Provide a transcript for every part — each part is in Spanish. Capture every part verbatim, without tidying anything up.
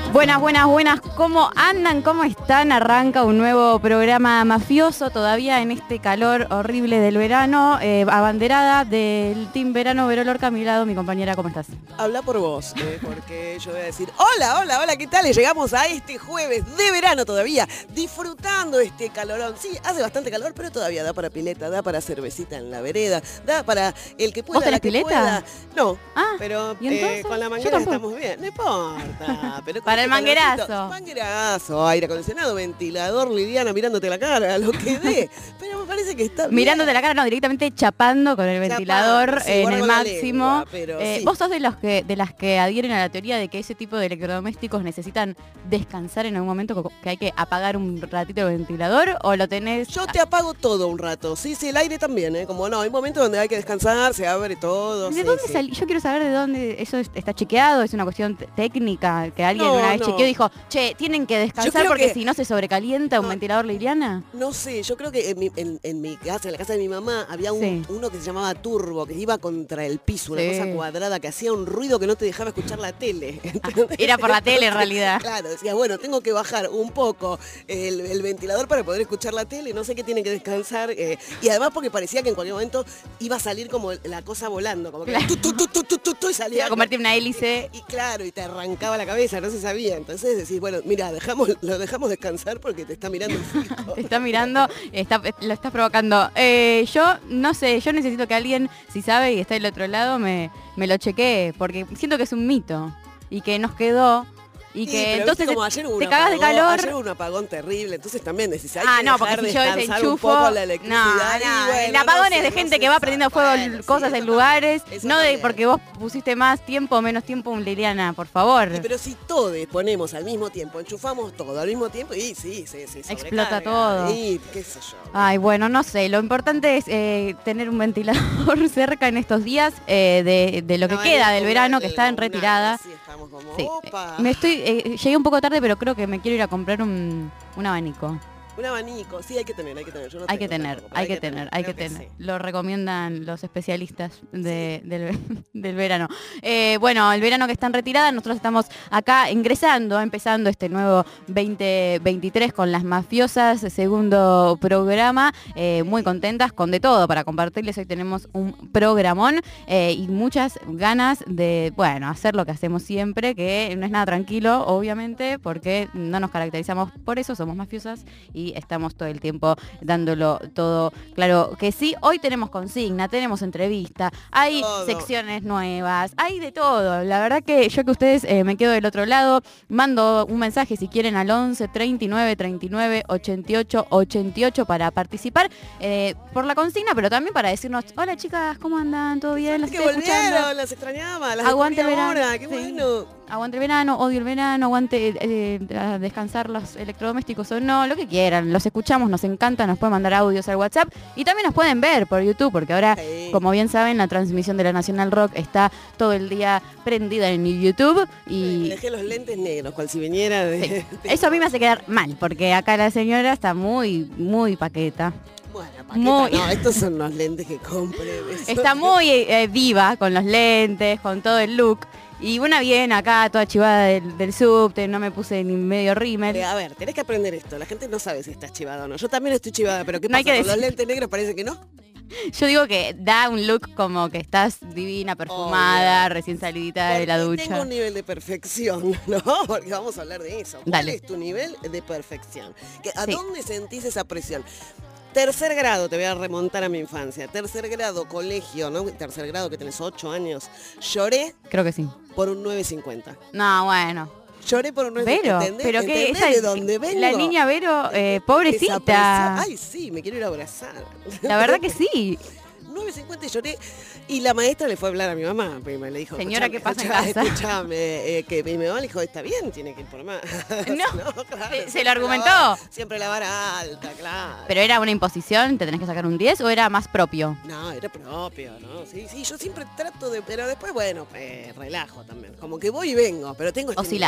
Buenas, buenas, buenas. ¿Cómo andan? ¿Cómo están? Arranca un nuevo programa mafioso todavía en este calor horrible del verano. Eh, abanderada del Team Verano, Vero Lorca, a mi lado, mi compañera, ¿cómo estás? Habla por vos, eh, porque yo voy a decir, hola, hola, hola, ¿qué tal? Y llegamos a este jueves de verano todavía, disfrutando este calorón. Sí, hace bastante calor, pero todavía da para pileta, da para cervecita en la vereda, da para el que pueda, ¿Vos tenés la que pileta? pueda. No, Ah, pero ¿y eh, con la Yo manguera tampoco. estamos bien, no importa. Pero con Para el este calorcito, manguerazo. Manguerazo, aire acondicionado, ventilador, Liliana mirándote la cara, lo que dé. Pero me parece que está bien. Mirándote la cara, no, directamente chapando con el ventilador Chapando, sí, en guarda el con la máximo. lengua, pero Eh, sí. ¿Vos sos de los que de las que adhieren a la teoría de que ese tipo de electrodomésticos necesitan descansar en algún momento, co- que hay que apagar un ratito el ventilador, o lo tenés? Yo te apago todo un rato. Sí, sí, el aire también, ¿eh? Como no, hay momentos donde hay que descansar, se abre todo. ¿De sí, dónde sí. salió? Yo quiero saber de dónde eso es- está chequeado, es una cuestión t- técnica, que alguien No, una vez no. chequeó y dijo, che, tienen que descansar creo porque que- si no se sobrecalienta un No. ventilador Liliana. No sé, yo creo que en mi, en, en mi casa, en la casa de mi mamá, había un, Sí. uno que se llamaba turbo, que iba contra el piso, una Sí. cosa cuadrada que hacía un ruido que no te dejaba escuchar la tele. ¿entendés? Era por la tele en realidad. Claro, decías, bueno, tengo que bajar un poco el, el ventilador para poder escuchar la tele, no sé qué tiene que descansar. eh, y además porque parecía que en cualquier momento iba a salir como la cosa volando, como que Claro. tu, tu, tu, tu, tu, tu, tu, y Se salía. iba a convertir en una hélice. Y claro, y te arrancaba la cabeza, no se sabía. Entonces decís, bueno, mira, dejamos, lo dejamos descansar porque te está mirando el fijo. Te está mirando, está, lo estás provocando. Eh, yo no sé, yo necesito que alguien, si sabe y está del otro lado, me, me lo chequee, porque siento que es un mito y que nos quedó y Sí, que pero entonces viste como te, ayer hubo un te cagas de apagón, calor. Ayer hubo un apagón terrible, entonces también decís, hay Ah, que no, porque dejar si yo descansar un desenchufo. poco la No, electricidad. no, y bueno, el apagón no es de sé, gente no que se va sabe. prendiendo fuego Bueno, sí, cosas eso en también, lugares, eso no de también. porque vos pusiste más tiempo o menos tiempo, Liliana, por favor. Sí, pero si todos ponemos al mismo tiempo, enchufamos todo al mismo tiempo, y sí, sí, sí, Explota todo. Y qué sé yo. Ay, bueno, no sé, lo importante es eh, tener un ventilador cerca en estos días eh, de, de lo que Un queda del abanico, verano, un que está en algo, un retirada. algo, así estamos como, Sí. opa. Me estoy, eh, llegué un poco tarde, pero creo que me quiero ir a comprar un, un abanico. Un abanico, sí, hay que tener, hay que tener. Yo no Hay que tengo tener, tampoco, pero hay que tener, hay que creo tener. sí. Lo recomiendan los especialistas de- del, del verano. Eh, bueno, el verano que está en retirada, nosotros estamos acá ingresando, empezando este nuevo veinte veintitrés con las mafiosas, segundo programa, eh, muy contentas con de todo para compartirles. Hoy tenemos un programón eh, y muchas ganas de, bueno, hacer lo que hacemos siempre, que no es nada tranquilo, obviamente, porque no nos caracterizamos por eso, somos mafiosas y estamos todo el tiempo dándolo todo. Claro que sí, hoy tenemos consigna, tenemos entrevista, hay Todo. secciones nuevas, hay de todo. La verdad que yo que ustedes eh, me quedo del otro lado, mando un mensaje si quieren al once, treinta y nueve, treinta y nueve, ochenta y ocho, ochenta y ocho para participar eh, por la consigna, pero también para decirnos, hola chicas, ¿cómo andan? ¿Todo bien? ¿Las Que estoy escuchando? volvieron, las extrañaba, las Aguante descubrí verano. ahora, qué Sí. bueno. Aguante el verano, odio el verano, aguante eh, a descansar los electrodomésticos o no, lo que quieran. Los escuchamos, nos encanta, nos pueden mandar audios al WhatsApp y también nos pueden ver por YouTube, porque ahora, Sí. como bien saben, la transmisión de la Nacional Rock está todo el día prendida en YouTube Me y dejé los lentes negros, cual si viniera de... sí, de- eso a mí me hace quedar mal, porque acá la señora está muy, muy paqueta. Bueno, paqueta, Muy- no, estos son los lentes que compré. eso. Está muy eh, viva con los lentes, con todo el look. Y una bien acá, toda chivada del, del subte, no me puse ni medio rímel. Eh, a ver, tenés que aprender esto. La gente no sabe si estás chivada o no. Yo también estoy chivada, pero ¿qué No hay pasa? que Con los decir. lentes negros parece que no. Yo digo que da un look como que estás divina, perfumada, Obvio. recién salidita de la Porque tengo ducha. un nivel de perfección, ¿no? Porque vamos a hablar de eso. ¿Cuál Dale. es tu nivel de perfección? ¿Que- ¿A Sí. dónde sentís esa presión? Tercer grado, te voy a remontar a mi infancia. Tercer grado, colegio, ¿no? Tercer grado, que tenés ocho años. Lloré Creo que sí. por un nueve cincuenta. No, bueno. Lloré por un nueve Vero, cincuenta. ¿Entendés? pero que ¿Entendés esa, de dónde vengo? la niña Vero, eh, Esa pobrecita. presión. Ay, sí, me quiero ir a abrazar. La verdad que sí. nueve cincuenta y lloré. Y la maestra le fue a hablar a mi mamá. Prima, le dijo, Señora, "Escuchame, ¿qué pasa en escuchame, casa?" Escuchame, eh, que mi mamá le dijo, está bien, tiene que ir por más. No, claro, ¿se- se siempre lo argumentó? la vara- siempre la vara alta, claro. ¿Pero era una imposición? ¿Te tenés que sacar un diez o era más propio? No, era propio, ¿no? Sí, sí, yo siempre trato de... Pero después, bueno, eh, relajo también. Como que voy y vengo, pero tengo este Oscilás. nivel de-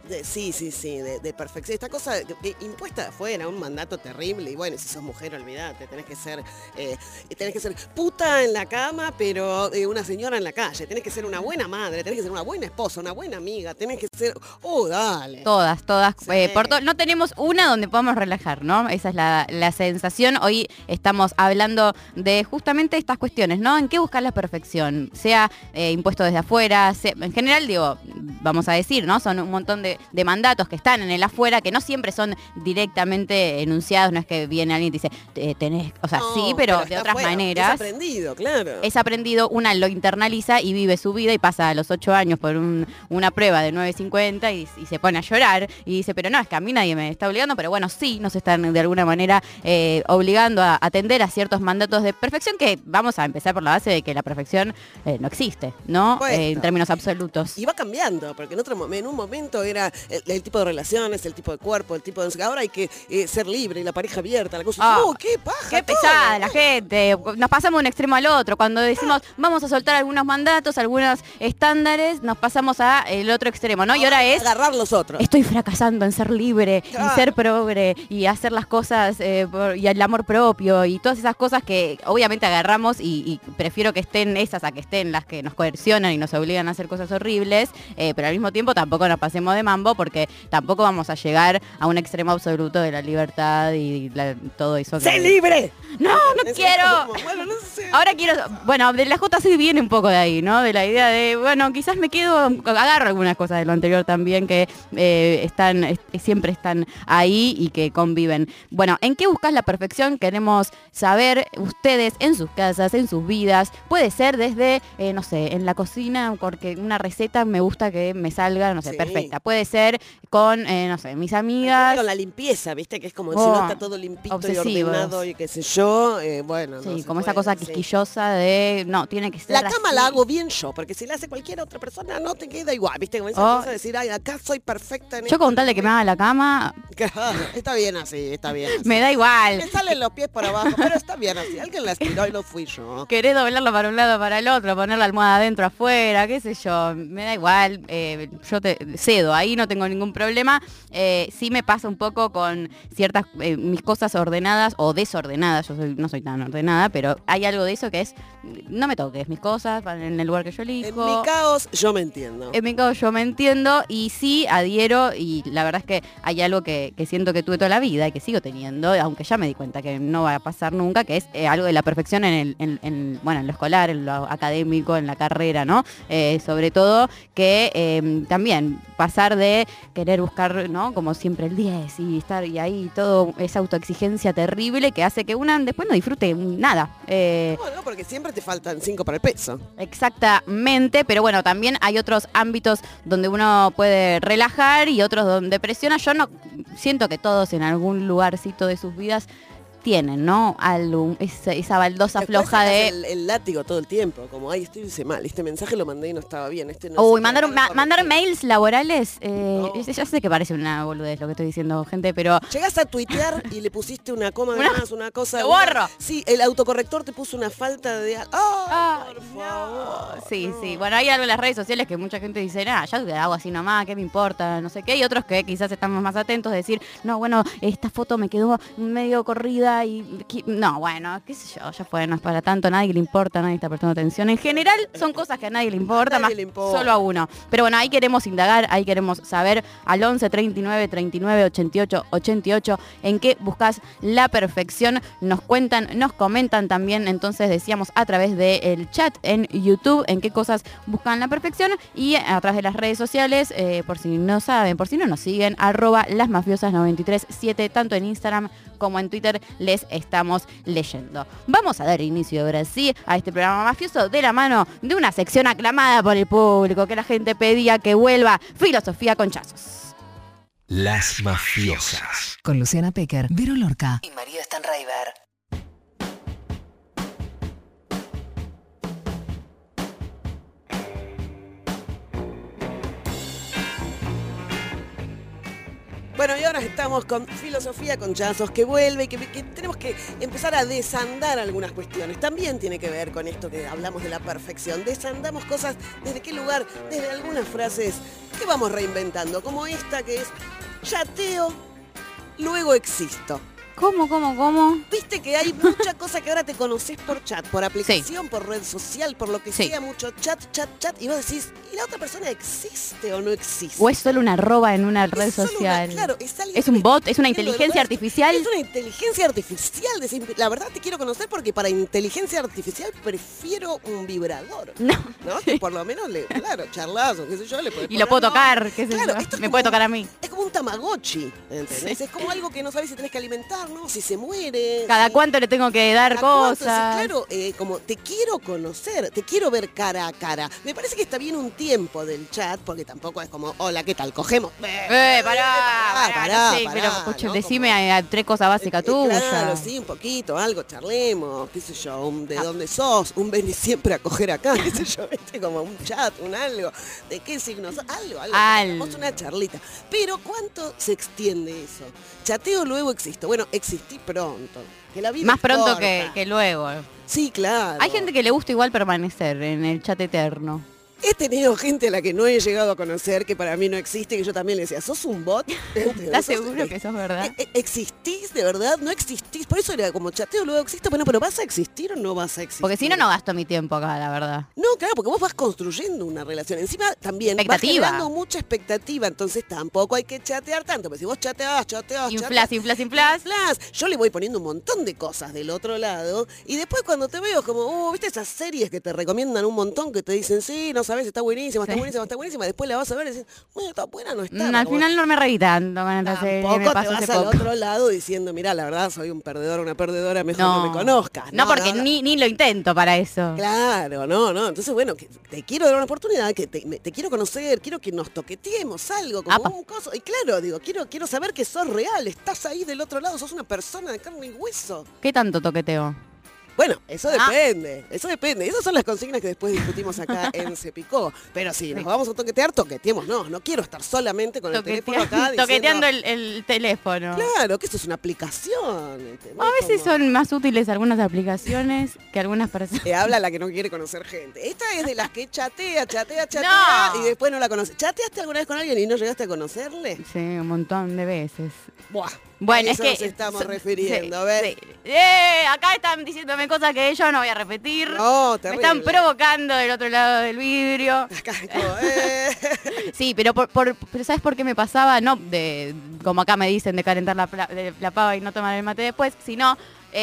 De- sí, sí, sí, de, de perfección. Esta cosa que- que impuesta de afuera, un mandato terrible. Y bueno, si sos mujer, olvídate, tenés que ser, eh, tenés que ser puta en la cama, pero eh, una señora en la calle. Tenés que ser una buena madre, tenés que ser una buena esposa, una buena amiga, tenés que ser. Oh, dale. Todas, todas. Sí. eh, por to- no tenemos una donde podamos relajar, ¿no? Esa es la, la sensación. Hoy estamos hablando de justamente estas cuestiones, ¿no? ¿En qué buscar la perfección? Sea eh, impuesto desde afuera, sea- en general, digo, vamos a decir, ¿no? Son un montón de, de mandatos que están en el afuera, que no siempre son directamente enunciados, no es que viene alguien y te dice, "Eh, tenés, o sea, No, sí, pero, de está otras afuera. maneras. Es aprendido, claro. Es aprendido, una lo internaliza y vive su vida y pasa a los ocho años por un- una prueba de nueve cincuenta y, y se pone a llorar y dice, pero no, es que a mí nadie me está obligando, pero bueno, sí, nos están de alguna manera eh, obligando a atender a ciertos mandatos de perfección que vamos a empezar por la base de que la perfección eh, no existe, ¿no? Supuesto. Eh, en términos absolutos. Y va cambiando, porque en otro mo- en un momento era el, el tipo de relaciones, el tipo de cuerpo, el tipo de... Ahora hay que eh, ser libre, la pareja abierta, la cosa... Ah, ¡Oh, qué paja! Qué todo! pesada la gente, nos pasamos de un extremo al otro. Cuando decimos vamos a soltar algunos mandatos, algunos estándares, nos pasamos a el otro extremo, ¿no? Y ahora es Agarrar los otros. estoy fracasando en ser libre Claro. y ser progre y hacer las cosas eh, por- y el amor propio y todas esas cosas que obviamente agarramos y, y prefiero que estén esas a que estén las que nos coercionan y nos obligan a hacer cosas horribles, eh, pero al mismo tiempo tampoco nos pasemos de mambo porque tampoco vamos a llegar a un extremo absoluto de la libertad y la- todo eso. que- ¡Sé libre! No, no Es quiero. como, bueno, no sé. Ahora quiero, bueno, de la J C viene un poco de ahí, ¿no? De la idea de, bueno, quizás me quedo, agarro algunas cosas de lo anterior también que eh, están, es- siempre están ahí y que conviven. Bueno, ¿en qué buscas la perfección? Queremos saber ustedes en sus casas, en sus vidas. Puede ser desde, eh, no sé, en la cocina, porque una receta me gusta que me salga, no sé, Sí. perfecta. Puede ser con, eh, no sé, mis Hay gente amigas. con la limpieza, ¿viste? Que es como si Oh, no está todo limpito obsesivos. y ordenado y qué sé yo. eh, bueno, Sí, no se como esa puede, cosa sí. quisquillosa de, no, tiene que ser La cama así. la hago bien yo, porque si la hace cualquier otra persona no te queda igual, ¿viste? Como esa Oh. cosa de decir, ay, acá soy perfecta en Yo esto, con tal de que me haga la cama, Claro, está bien así, está bien así. me da igual. Me salen los pies por abajo, pero está bien así. Alguien la estiró y no fui yo. Querés doblarlo para un lado para el otro, poner la almohada adentro, afuera, qué sé yo, me da igual, eh, yo te cedo, ahí no tengo ningún problema. Eh, sí me pasa un poco con ciertas, eh, mis cosas ordenadas o desordenadas, yo soy- no soy tan ordenada, pero hay algo de eso que es, no me toques mis cosas, van en el lugar que yo elijo. En mi caos, yo me entiendo. En mi caso yo me entiendo y sí adhiero y la verdad es que hay algo que, que siento que tuve toda la vida y que sigo teniendo, aunque ya me di cuenta que no va a pasar nunca, que es eh, algo de la perfección en, el, en, en, bueno, en lo escolar, en lo académico, en la carrera, ¿no? Eh, sobre todo que eh, también pasar de querer buscar, ¿no? Como siempre el diez y estar y ahí todo esa autoexigencia terrible que hace que una después no disfrute nada. Eh, No, no, porque siempre te faltan cinco para el peso. Exactamente, pero bueno, también hay otros ámbitos donde uno puede relajar y otros donde presiona. Yo no siento que todos en algún lugarcito de sus vidas tienen, ¿no? Algo, esa, esa baldosa Después floja sacás de... El, el látigo todo el tiempo, como, ay, esto hice mal, este mensaje lo mandé y no estaba bien. Este no Uy, sé, mandar, acá lo ma- corregí. mandar mails laborales, eh, No. es- ya sé que parece una boludez lo que estoy diciendo, gente, pero... Llegaste a tuitear y le pusiste una coma de Una- más, una cosa... ¡Lo una- borro! Sí, el autocorrector te puso una falta de... ¡Ay, Ay, por no. favor! Sí, no. sí. Bueno, hay algo en las redes sociales que mucha gente dice, ah, ya te hago así nomás, ¿qué me importa? No sé qué. Y otros que quizás estamos más atentos de decir, no, bueno, esta foto me quedó medio corrida y... qui- No, bueno, qué sé yo, ya fue, no es para tanto, a nadie le importa, nadie está prestando atención. En general son cosas que a nadie le importa, A nadie más le importa. solo a uno. Pero bueno, ahí queremos indagar, ahí queremos saber al once, treinta y nueve, treinta y nueve, ochenta y ocho, ochenta y ocho en qué buscas la perfección. Nos cuentan, nos comentan también, entonces decíamos a través del chat en YouTube en qué cosas buscan la perfección y a través de las redes sociales, eh, por si no saben, por si no nos siguen, arroba las mafiosas noventa y tres siete, tanto en Instagram como en Twitter les estamos leyendo. Vamos a dar inicio ahora sí a este programa mafioso de la mano de una sección aclamada por el público que la gente pedía que vuelva, Filosofía con Chazos. Las mafiosas. Con Luciana Pecker, Vero Lorca y María Stanraiver. Bueno, y ahora estamos con Filosofía con Chazos, que vuelve y que, que tenemos que empezar a desandar algunas cuestiones. También tiene que ver con esto que hablamos de la perfección. Desandamos cosas desde qué lugar, desde algunas frases que vamos reinventando, como esta que es chateo, luego existo. ¿Cómo, cómo, cómo? Viste que hay mucha cosa que ahora te conoces por chat, por aplicación, Sí. por red social, por lo que Sí. sea, mucho chat, chat, chat, y vos decís, ¿y la otra persona existe o no existe? ¿O es solo una arroba en una red Es solo una- social? claro, es alguien ¿Es un que- bot? ¿Es una que lo inteligencia verdad- artificial? Es una inteligencia artificial. Decir, la verdad te quiero conocer porque para inteligencia artificial prefiero un vibrador. No. ¿No? Que por lo menos, le, claro, charlazo, qué sé yo, le podés Y lo poner puedo nombre. tocar, qué sé Claro, yo. esto es Me como puede un- tocar a mí. Es como un tamagotchi, ¿entendés? Sí. Es como algo que no sabes si tenés que alimentar, ¿no? Si se muere. Cada si- cuánto le tengo que dar cada cuánto, sí, cosas. claro, eh, como te quiero conocer, te quiero ver cara a cara. Me parece que está bien un tiempo del chat, porque tampoco es como, hola, ¿qué tal? ¿Cogemos? Eh, pará, pará, no sé, pará, pero escucha, ¿no? decime Como- a, a tres cosas básicas Eh, tuyas. Claro, sí, un poquito, algo, charlemos, qué sé yo, un de dónde sos, un vení siempre a coger acá, qué sé yo, este como un chat, un algo, de qué signo sos, algo, algo, Algo. tengamos una charlita. Pero ¿cuánto se extiende eso? Chateo luego existo. Bueno, existí pronto. Que la vida Más es pronto corta. que, que luego. Sí, claro. Hay gente que le gusta igual permanecer en el chat eterno. He tenido gente a la que no he llegado a conocer, que para mí no existe, que yo también le decía, ¿sos un bot? ¿Estás ¿Sos- seguro que eso es verdad? Eh, eh, ¿Existís de verdad? ¿No existís? Por eso era como chateo, luego existo. Bueno, pero ¿vas a existir o no vas a existir? Porque si no, no gasto mi tiempo acá, la verdad. No, claro, porque vos vas construyendo una relación. Encima también vas Expectativa. generando mucha expectativa, entonces tampoco hay que chatear tanto. Porque si vos chateás, chateás, Inflas, chateás, inflas, inflas. inflas, yo le voy poniendo un montón de cosas del otro lado y después cuando te veo como, uh, ¿viste esas series que te recomiendan un montón que te dicen, sí, no sabes, está buenísima, está Sí. buenísima, está buenísima, después la vas a ver y decís, bueno, está buena, no está. Mm, al final no me reí tanto con esta serie. Tampoco Me te pasó vas hace al poco. otro lado diciendo, mira, la verdad soy un perdedor, una perdedora, mejor no, No, me conozcas. No, porque Ni, ni lo intento para eso. Claro, no, no. Entonces, bueno, que te quiero dar una oportunidad, que te, me- te quiero conocer, quiero que nos toqueteemos algo, como Apa. un coso. Y claro, digo, quiero, quiero saber que sos real, estás ahí del otro lado, sos una persona de carne y hueso. ¿Qué tanto toqueteo? Bueno, eso Ah. depende, eso depende. Esas son las consignas que después discutimos acá en Se Picó. Pero si nos vamos a toquetear, toqueteemos. No, no quiero estar solamente con el teléfono acá diciendo, Toqueteando el, el teléfono. claro, que esto es una aplicación. ¿entendés? A veces Como- son más útiles algunas aplicaciones que algunas personas. Eh, habla la que no quiere conocer gente. Esta es de las que chatea, chatea, chatea No. y después no la conoce. ¿Chateaste alguna vez con alguien y no llegaste a conocerle? Sí, un montón de veces. Buah. Bueno, a es eso que nos estamos so- refiriendo, sí, ¿ves? sí. Eh, acá están diciéndome cosas que yo no voy a repetir. No, Me terrible. están provocando del otro lado del vidrio. Acá, como, eh. Sí, pero por, por- pero ¿sabes por qué me pasaba? No de, como acá me dicen, de calentar la, pla- de- la pava y no tomar el mate después, sino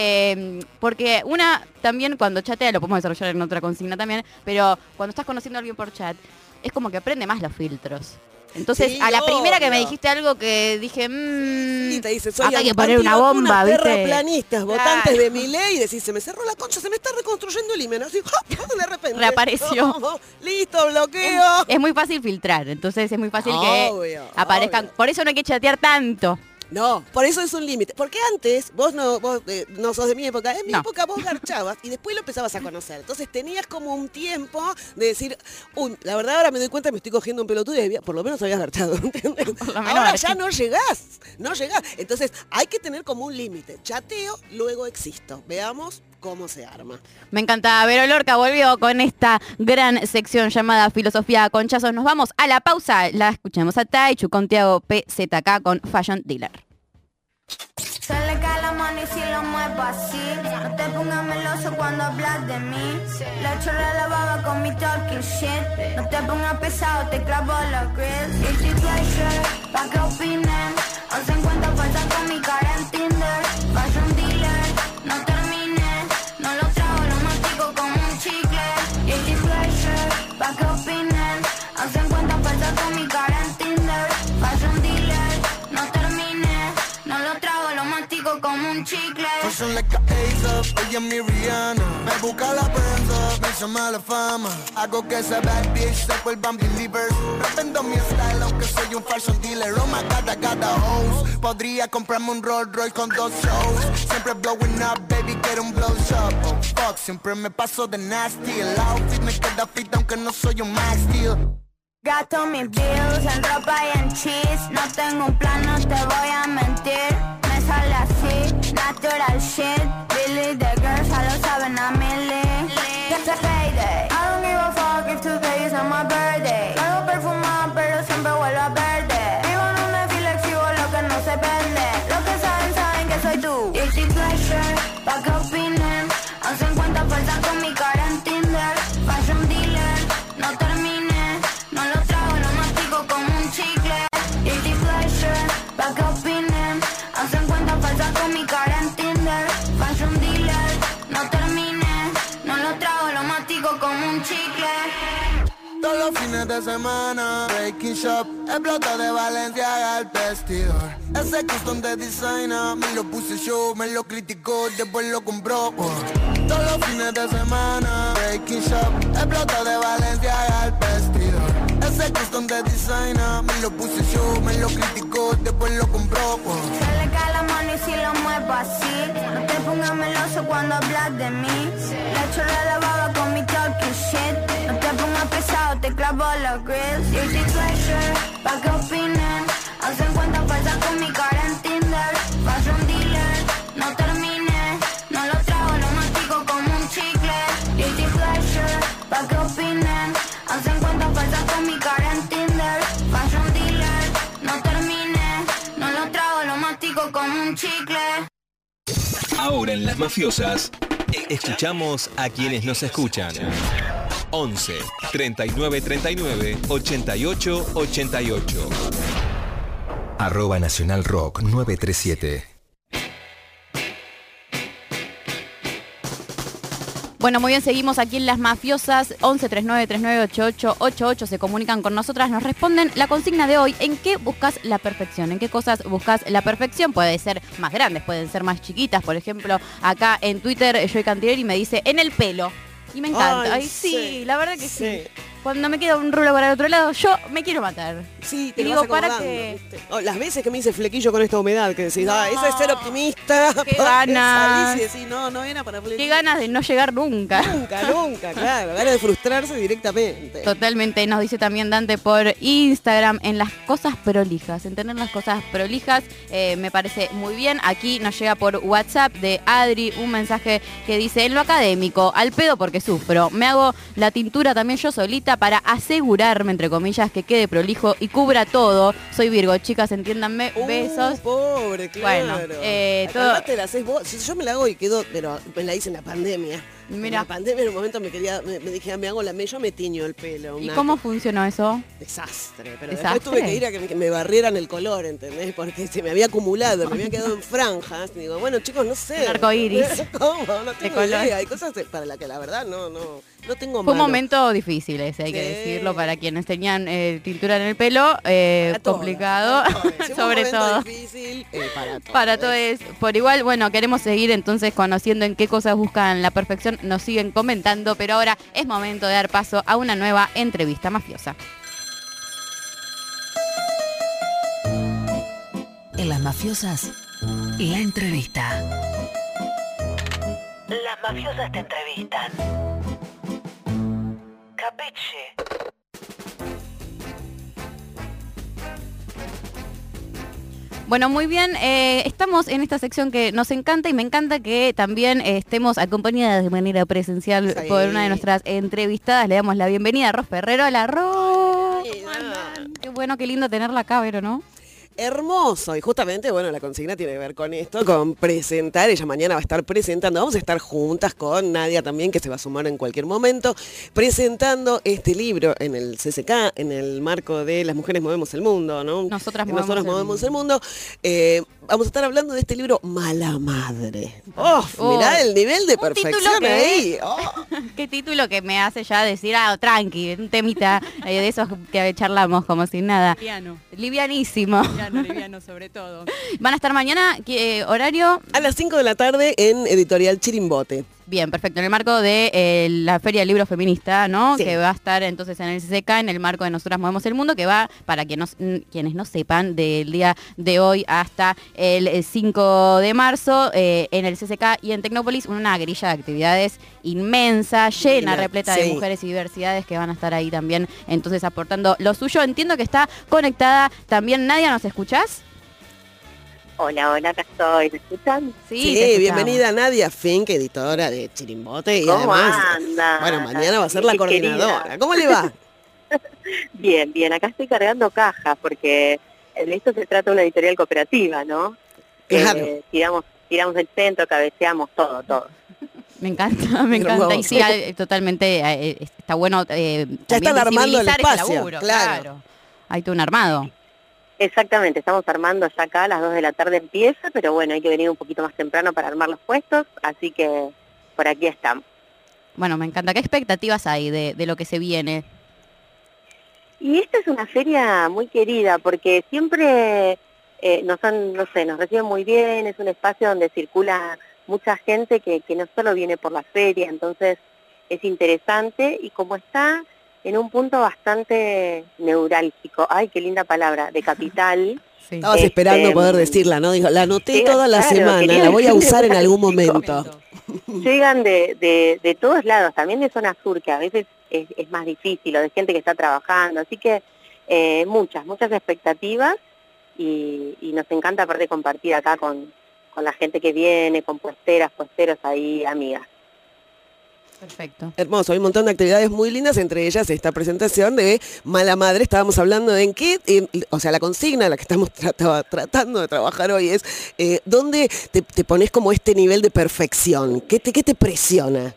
eh, porque una también cuando chatea, lo podemos desarrollar en otra consigna también, pero cuando estás conociendo a alguien por chat, es como que aprende más los filtros. Entonces, Sí, a la primera que me obvio. dijiste algo que dije, mmm, Y te dice, soy acá hay que poner una bomba, ¿viste? terraplanistas, votantes Claro. de mi ley, y decís, se me cerró la concha, se me está reconstruyendo el himen. Así, ¡ja! de repente. Reapareció. Listo, bloqueo. Es muy fácil filtrar, entonces es muy fácil Obvio, que aparezcan. obvio. Por eso no hay que chatear tanto. No, por eso es un límite. Porque antes, vos no vos, eh, no sos de mi época, en mi No. época vos garchabas y después lo empezabas a conocer. Entonces tenías como un tiempo de decir, uy, la verdad ahora me doy cuenta que me estoy cogiendo un pelotudo y había- por lo menos habías garchado, ¿entendés? Por lo menos Ahora garché. ya no llegás, no llegás. Entonces hay que tener como un límite. Chateo, luego existo. Veamos cómo se arma. Me encanta. Vero Lorca volvió con esta gran sección llamada Filosofía con Chazos. Nos vamos a la pausa. La escuchamos a Taichu con Tiago P Z K con Fashion Dealer. Se le cae la mano y si lo muevo así. No te pongas meloso cuando hablas de mí. Le echo la baba con mi talking shit. No te pongas pesado, te clavo los grills. Guilty pleasure, pa' que opinen. Once en cuenta falta con mi cara en Tinder. Fashion dealer, no termines. No lo trago, lo mastico como un chicle. Guilty pleasure, pa' que opinen. Once en cuenta falta con mi cara en Tinder. Fashion dealer, no termines. No lo trago, lo mastico como un chicle. Fashion like a Ace, ella es mi Rihanna. Me busca la prensa, me llama la fama. Hago que esa bad bitch se vuelvan believers. Rependo mi style aunque soy un fashion dealer. Oh my god, I got a host. Podría comprarme un Rolls Royce con dos shows. Siempre blowing up, baby, quiero un blow shop. Oh fuck, siempre me paso de nasty. El outfit me queda fit aunque no soy un Max Steel. Gasto mis bills en ropa y en cheese. No tengo un plan, no te voy a mentir. Me sale así, natural shit. Billy the girls, ya lo saben a milli. Get the payday. I don't give a fuck if today is not my birthday. Algo perfumado, pero siempre vuelvo a verde. Vivo en un desfile, exhibo lo que no se vende. Los que saben, saben que soy tú. Guilty pleasure, pa' que opinen. Hacen cuenta falsa con mi cara en Tinder. Fashion dealer, no termine. No lo trago, lo mastico como un chicle. Guilty pleasure, pa' que opinen. Hacen cuenta falsa con mi cara en Tinder. Fashion dealer, no termine. No lo trago, lo mastico como un chicle. Todos los fines de semana, Breaking Shop, explota de Valencia al vestidor. Ese custom de designer, me lo puse yo, me lo criticó, después lo compró. Oh. Todos los fines de semana, Breaking Shop, explota de Valencia al vestidor. Ese custom de designer, me lo puse yo, me lo criticó, después lo compró. Oh. Se le cae la mano y si lo muevo así. No te pongas meloso cuando hablas de mí. Le echo la baba con mi talking shit. No te pongas pesado, te clavo los grills. Guilty pleasure, pa' que opinen. Hacen cuenta falsa con mi cara en Tinder. Fashion dealer, no termine. No lo trago, lo mastico como un chicle. Guilty pleasure, pa' que opinen. Hacen cuenta falsa con mi cara en Tinder. Fashion dealer, no termine. No lo trago, lo mastico como un chicle. Ahora en Las Mafiosas, escuchamos a quienes nos escuchan. once, treinta y nueve, treinta y nueve, ochenta y ocho, ochenta y ocho. Arroba Nacional Rock nueve tres siete. Bueno, muy bien, seguimos aquí en Las Mafiosas. once, treinta y nueve, treinta y nueve, ochenta y ocho, ochenta y ocho. Se comunican con nosotras, nos responden la consigna de hoy. ¿En qué buscas la perfección? ¿En qué cosas buscas la perfección? Puede ser más grandes, pueden ser más chiquitas. Por ejemplo, acá en Twitter, Joy Cantieri me dice, en el pelo. Y me encanta. Ay, Ay sí, sí, la verdad que sí. sí. Cuando me queda un rulo para el otro lado, yo me quiero matar. Sí, te y lo digo, vas para que... Oh, las veces que me hice flequillo con esta humedad, que decís, no, ah, eso es ser optimista. Qué ganas. Salís y decís, no, no era para flequillo. Qué ganas de no llegar nunca. Nunca, nunca, claro. Ganas de frustrarse directamente. Totalmente. Nos dice también Dante por Instagram, en las cosas prolijas, en tener las cosas prolijas, eh, me parece muy bien. Aquí nos llega por WhatsApp de Adri un mensaje que dice, en lo académico, al pedo porque sufro. Me hago la tintura también yo solita para asegurar entre comillas, que quede prolijo y cubra todo. Soy Virgo, chicas, entiéndanme. Uh, Besos. Pobre, claro. Bueno, eh, todo... te la haces vos. Si yo me la hago y quedo, pero me la hice en la pandemia. Mira. En la pandemia en un momento me quería, me, me dije, me hago la me, yo me tiño el pelo. ¿Y cómo funcionó eso? Desastre, pero ¿Desastre? Después tuve que ir a que me, que me barrieran el color, ¿entendés? Porque se me había acumulado, me había quedado en franjas. Y digo, bueno, chicos, no sé. Un arcoíris. ¿Cómo? No tengo idea. Hay cosas para las que la verdad no, no, no tengo Fue malo. un momento difícil ese, hay sí. que decirlo, para quienes tenían eh, tintura en el pelo, eh, para complicado, todas, para sobre todo. Difícil, eh, para todos. Para todos. Por igual, bueno, queremos seguir entonces conociendo en qué cosas buscan la perfección, nos siguen comentando, pero ahora es momento de dar paso a una nueva entrevista mafiosa. En Las Mafiosas, la entrevista. Las mafiosas te entrevistan. Capiche. Bueno, muy bien, eh, estamos en esta sección que nos encanta y me encanta que también eh, estemos acompañadas de manera presencial sí. por una de nuestras entrevistadas. Le damos la bienvenida a Ros Ferrero. Hola, Ros. Qué bueno, qué lindo tenerla acá, Vero, ¿no? Hermoso, y justamente, bueno, la consigna tiene que ver con esto, con presentar, ella mañana va a estar presentando, vamos a estar juntas con Nadia también, que se va a sumar en cualquier momento, presentando este libro en el C C K, en el marco de Las Mujeres Movemos el Mundo, ¿no? Nosotras Movemos, Nosotras el, movemos mundo. el Mundo. Eh, vamos a estar hablando de este libro, Mala Madre. ¡Oh! oh mirá el nivel de perfección ahí. Oh. Qué título que me hace ya decir, ah, tranqui, un temita eh, de esos que charlamos como sin nada. Liviano. Livianísimo. Liviano, liviano sobre todo. Van a estar mañana, ¿qué horario? A las cinco de la tarde en Editorial Chirimbote. Bien, perfecto. En el marco de eh, la Feria del Libro Feminista, ¿no? Sí. Que va a estar entonces en el C C K, en el marco de Nosotras Movemos el Mundo, que va, para que nos, quienes no sepan, del día de hoy hasta el cinco de marzo, eh, en el C C K y en Tecnópolis, una grilla de actividades inmensa, llena, Mira, repleta sí. de mujeres y diversidades que van a estar ahí también, entonces aportando lo suyo. Entiendo que está conectada también Nadia, ¿nos escuchás? Hola, hola, acá estoy. ¿Me escuchan? Sí, te escuchamos. bienvenida Nadia Fink, editora de Chirimbote. Y ¿Cómo además, anda? bueno, mañana va a ser la Qué coordinadora. querida. ¿Cómo le va? Bien, bien. Acá estoy cargando cajas porque de esto se trata de una editorial cooperativa, ¿no? Claro. Eh, tiramos, tiramos el centro, cabeceamos todo, todo. Me encanta, me Hermoso. encanta. Y sí, eh, totalmente, eh, está bueno eh, Ya están también armando el visibilizar ese espacio, laburo, claro. Hay todo un armado. Exactamente, estamos armando ya acá, a las dos de la tarde empieza, pero bueno, hay que venir un poquito más temprano para armar los puestos, así que por aquí estamos. Bueno, me encanta. ¿Qué expectativas hay de, de lo que se viene? Y esta es una feria muy querida porque siempre eh, nos han, no sé, nos reciben muy bien, es un espacio donde circula mucha gente que, que no solo viene por la feria, entonces es interesante y como está en un punto bastante neurálgico, ay, qué linda palabra, de capital. Sí. Estabas Este, esperando poder decirla, ¿no? Dijo, la anoté sí, toda la claro, semana, quería la voy a decir usar en algún neurálgico. momento. Llegan de, de, de todos lados, también de zona sur, que a veces es, es más difícil, o de gente que está trabajando, así que eh, muchas, muchas expectativas y, y nos encanta aparte compartir acá con, con la gente que viene, con puesteras, puesteros ahí, amigas. Perfecto. Hermoso, hay un montón de actividades muy lindas, entre ellas esta presentación de Mala Madre. Estábamos hablando de en qué, eh, o sea, la consigna, la que estamos trat- tratando de trabajar hoy es, eh, ¿dónde te, te pones como este nivel de perfección? ¿Qué te, qué te presiona?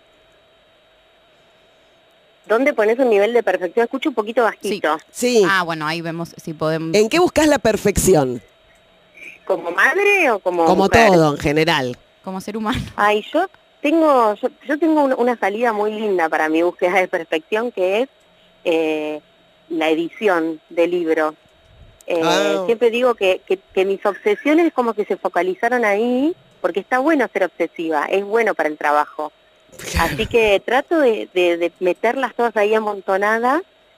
¿Dónde pones un nivel de perfección? Escucho un poquito bajito. Sí, Ah, bueno, ahí vemos si podemos... ¿en qué buscas la perfección? ¿Como madre o como Como mujer? todo, en general. Como ser humano. Ay, yo tengo, yo, yo tengo un- una salida muy linda para mi búsqueda de perfección, que es eh, la edición de libros. Eh, Ah. Siempre digo que, que, que mis obsesiones como que se focalizaron ahí, porque está bueno ser obsesiva, es bueno para el trabajo. Así que trato de, de, de meterlas todas ahí amontonadas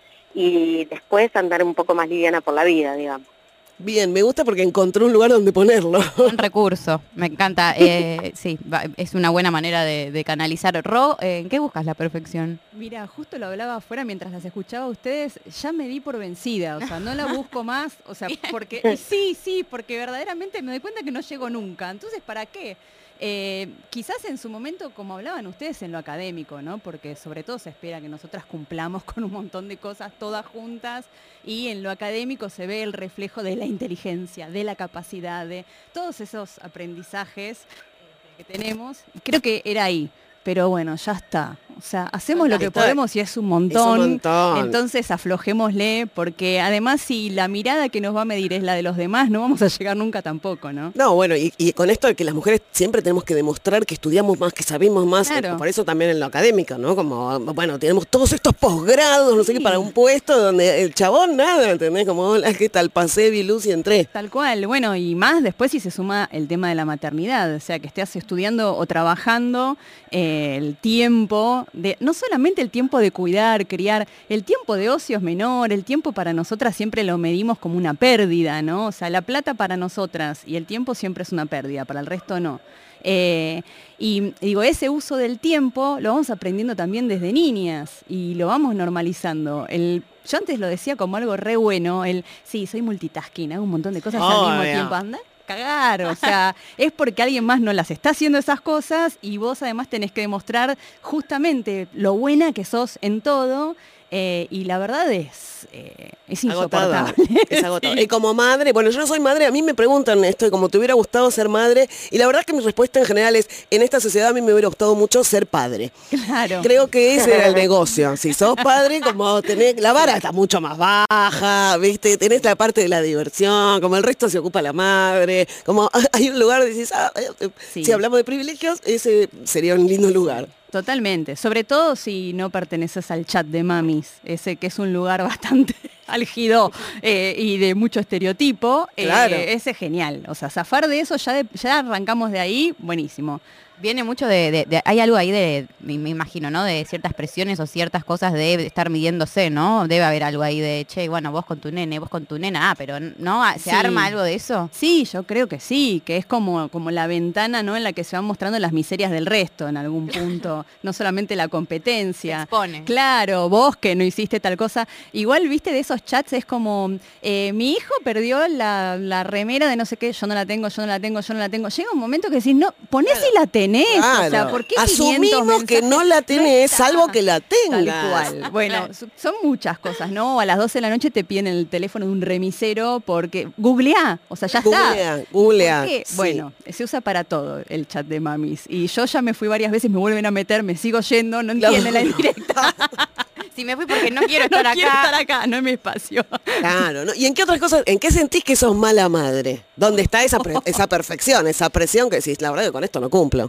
y después andar un poco más liviana por la vida, digamos. Bien, me gusta porque encontré un lugar donde ponerlo. Un recurso, me encanta. Eh, sí, va- es una buena manera de, de canalizar. Ro, eh, ¿en qué buscas la perfección? Mira, justo lo hablaba afuera mientras las escuchaba a ustedes, ya me di por vencida, o sea, no la busco más, o sea, porque, y sí, sí, porque verdaderamente me doy cuenta que no llego nunca, entonces, ¿para qué? Eh, quizás en su momento, como hablaban ustedes, en lo académico, ¿no? Porque sobre todo se espera que nosotras cumplamos con un montón de cosas todas juntas y en lo académico se ve el reflejo de la inteligencia, de la capacidad, de todos esos aprendizajes eh, que tenemos. Y creo que era ahí, pero bueno, ya está. O sea, hacemos lo que Está. podemos y es un montón. Es un montón. Entonces aflojémosle, porque además si la mirada que nos va a medir es la de los demás, no vamos a llegar nunca tampoco, ¿no? No, bueno, y, y con esto de que las mujeres siempre tenemos que demostrar que estudiamos más, que sabemos más, Claro. eh, por eso también en lo académico, ¿no? Como, bueno, tenemos todos estos posgrados, no sé qué, para un puesto donde el chabón nada, ¿entendés? Como, hola, ¿qué tal? Pasé, vi luz y entré. Tal cual, bueno, y más después si se suma el tema de la maternidad, o sea, que estés estudiando o trabajando, eh, el tiempo, de no solamente el tiempo de cuidar, criar, el tiempo de ocio es menor, el tiempo para nosotras siempre lo medimos como una pérdida, ¿no? O sea, la plata para nosotras y el tiempo siempre es una pérdida, para el resto no. Eh, y digo, ese uso del tiempo lo vamos aprendiendo también desde niñas y lo vamos normalizando. El, yo antes lo decía como algo re bueno, el, sí, soy multitasking, hago un montón de cosas al mismo Obvio. tiempo, anda a cagar, o sea, es porque alguien más no las está haciendo esas cosas y vos además tenés que demostrar justamente lo buena que sos en todo. Eh, y la verdad es, eh, es Agotada. insoportable. Es agotado. Sí. Y como madre, bueno, yo no soy madre, a mí me preguntan esto, como te hubiera gustado ser madre, y la verdad es que mi respuesta en general es, en esta sociedad a mí me hubiera gustado mucho ser padre. Claro. Creo que ese era el negocio. Si sos padre, como tenés, la vara está mucho más baja, ¿viste? Tenés la parte de la diversión, como el resto se ocupa la madre, como hay un lugar, dices, ah, eh, Sí. si hablamos de privilegios, ese sería un lindo lugar. Totalmente, sobre todo si no perteneces al chat de mamis, ese que es un lugar bastante álgido eh, y de mucho estereotipo, eh, Claro. ese es genial, o sea, zafar de eso, ya, de- ya arrancamos de ahí, buenísimo. Viene mucho de, de, de- hay algo ahí de, me, me imagino, ¿no? De ciertas presiones o ciertas cosas debe estar midiéndose, ¿no? Debe haber algo ahí de, che, bueno, vos con tu nene, vos con tu nena, ah, pero ¿no? ¿Se Sí. arma algo de eso? Sí, yo creo que sí, que es como, como la ventana, ¿no? En la que se van mostrando las miserias del resto en algún punto, no solamente la competencia. Se expone. Claro, vos que no hiciste tal cosa. Igual, viste, de esos chats es como, eh, mi hijo perdió la, la remera de no sé qué, yo no la tengo, yo no la tengo, yo no la tengo. Llega un momento que decís, no, ponés si la tenés. Claro. O sea, ¿por qué quinientos Asumimos que mensajes? no la tenés, está. salvo que la tengas. Tal cual. Bueno, su- son muchas cosas, ¿no? A las doce de la noche te piden el teléfono de un remisero porque googleá, o sea, ya Googlea, está. googlea, ¿Por qué? sí. Bueno, se usa para todo el chat de mamis. Y yo ya me fui varias veces, me vuelven a meter, me sigo yendo, no entienden la indirecta. Si me fui porque no quiero No estar quiero acá. estar acá, no es mi espacio. Claro, ¿no? ¿Y en qué otras cosas, en qué sentís que sos mala madre? ¿Dónde está esa, pre- esa perfección, esa presión que decís, la verdad que con esto no cumplo?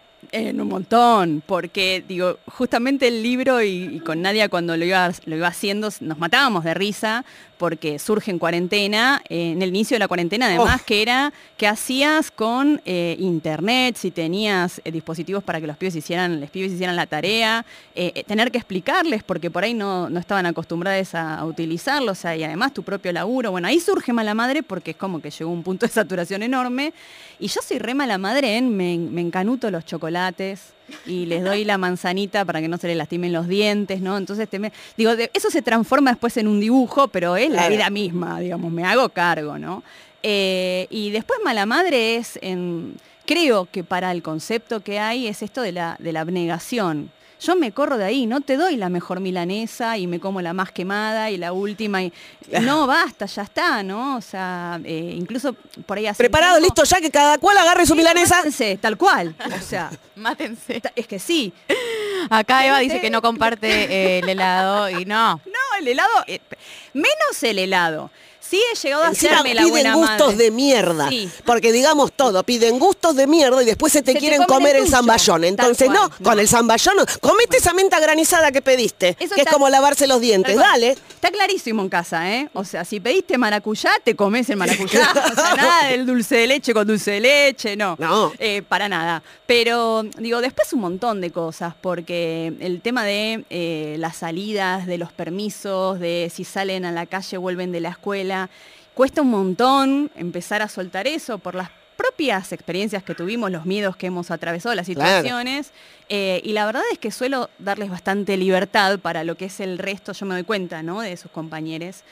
En un montón, porque digo, justamente el libro y, y con Nadia cuando lo iba, lo iba haciendo nos matábamos de risa porque surge en cuarentena, eh, en el inicio de la cuarentena además, Oh. que era qué hacías con eh, internet, si tenías eh, dispositivos para que los pibes hicieran, los pibes hicieran la tarea, eh, eh, tener que explicarles porque por ahí no, no estaban acostumbrados a, a utilizarlo, o sea, y además tu propio laburo. Bueno, ahí surge Mala Madre porque es como que llegó un punto de saturación enorme. Y yo soy re mala madre en me, me encanuto los chocolates y les doy la manzanita para que no se les lastimen los dientes, ¿no? Entonces, te me- digo, de- eso se transforma después en un dibujo, pero es la Claro. vida misma, digamos, me hago cargo, ¿no? Eh, y después mala madre es, en, creo que para el concepto que hay es esto de la, de la abnegación. Yo me corro de ahí, no te doy la mejor milanesa y me como la más quemada y la última. Y, no, basta, ya está, ¿no? O sea, eh, incluso por ahí hace un Preparado, tiempo- listo, ya que cada cual agarre su Sí, milanesa. mátense, tal cual. O sea, Mátense. ta- es que sí. Acá Eva dice que no comparte eh, el helado y no. No, el helado, eh, menos el helado. Sí he llegado a Encima hacerme la piden buena gustos madre. de mierda. Sí. Porque digamos todo, piden gustos de mierda y después se te Se te quieren comen comer el el tuyo. zamballón. Tal Entonces, cual, no, no. con el zamballón, no. Comete esa menta granizada que pediste, Eso que es está- como lavarse los dientes. Tal cual. Dale. Está clarísimo en casa, ¿eh? O sea, si pediste maracuyá, te comes el maracuyá. O sea, nada del dulce de leche con dulce de leche, no. No. Eh, para nada. Pero, digo, después un montón de cosas, porque el tema de eh, las salidas, de los permisos, de si salen a la calle, vuelven de la escuela, cuesta un montón empezar a soltar eso por las propias experiencias que tuvimos, los miedos que hemos atravesado, las Claro. situaciones. Eh, y la verdad es que suelo darles bastante libertad para lo que es el resto, yo me doy cuenta, ¿no? De sus compañeros.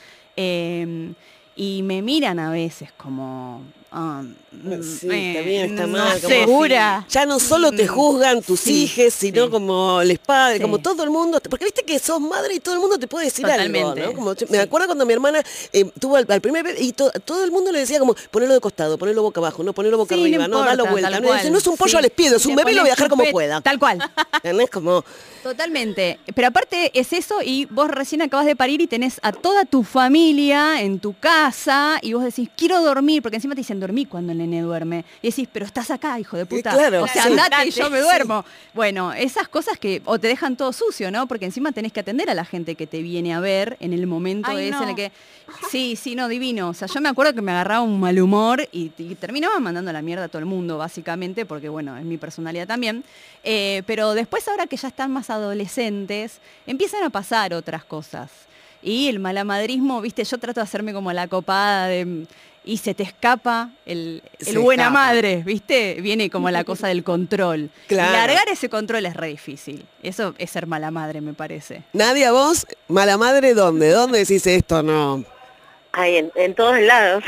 Eh, y me miran a veces como... ah, Sí, eh, está bien, está no mal. sé, como- Segura. Ya no solo te juzgan tus Sí, hijos, sino sí. como les padres, Sí. como todo el mundo. Porque viste que sos madre y todo el mundo te puede decir Totalmente, algo, ¿no? Como, sí. me acuerdo cuando mi hermana eh, tuvo al, al primer bebé y to- todo el mundo le decía como, ponelo de costado, ponelo boca abajo, no ponelo boca Sí, arriba, no, dalo importa, vuelta. tal No, dice, cual. no es un pollo Sí. al espiedo, es Y un le bebé y lo voy a pones dejar como chupet, pueda. Tal cual. ¿Entendés? Como, Totalmente. Pero aparte es eso y vos recién acabas de parir y tenés a toda tu familia en tu casa y vos decís, quiero dormir, porque encima te dicen dormí cuando el nene duerme. Y decís, pero estás acá, hijo de puta. claro, o sea, sí. andate y yo me Sí. duermo. Bueno, esas cosas que o te dejan todo sucio, ¿no? Porque encima tenés que atender a la gente que te viene a ver en el momento Ay, ese no. en el que... Sí, sí, no, divino. O sea, yo me acuerdo que me agarraba un mal humor y, y terminaba mandando a la mierda a todo el mundo, básicamente, porque bueno, es mi personalidad también. Eh, pero después, ahora que ya están más adolescentes, empiezan a pasar otras cosas. Y el malamadrismo, viste, yo trato de hacerme como la copada de... Y se te escapa el, el Se buena escapa. madre, ¿viste? Viene como la cosa del control. Claro. Y largar ese control es re difícil. Eso es ser mala madre, me parece. Nadia, vos, mala madre, ¿dónde? ¿Dónde decís esto? No. Ay, en, en todos lados.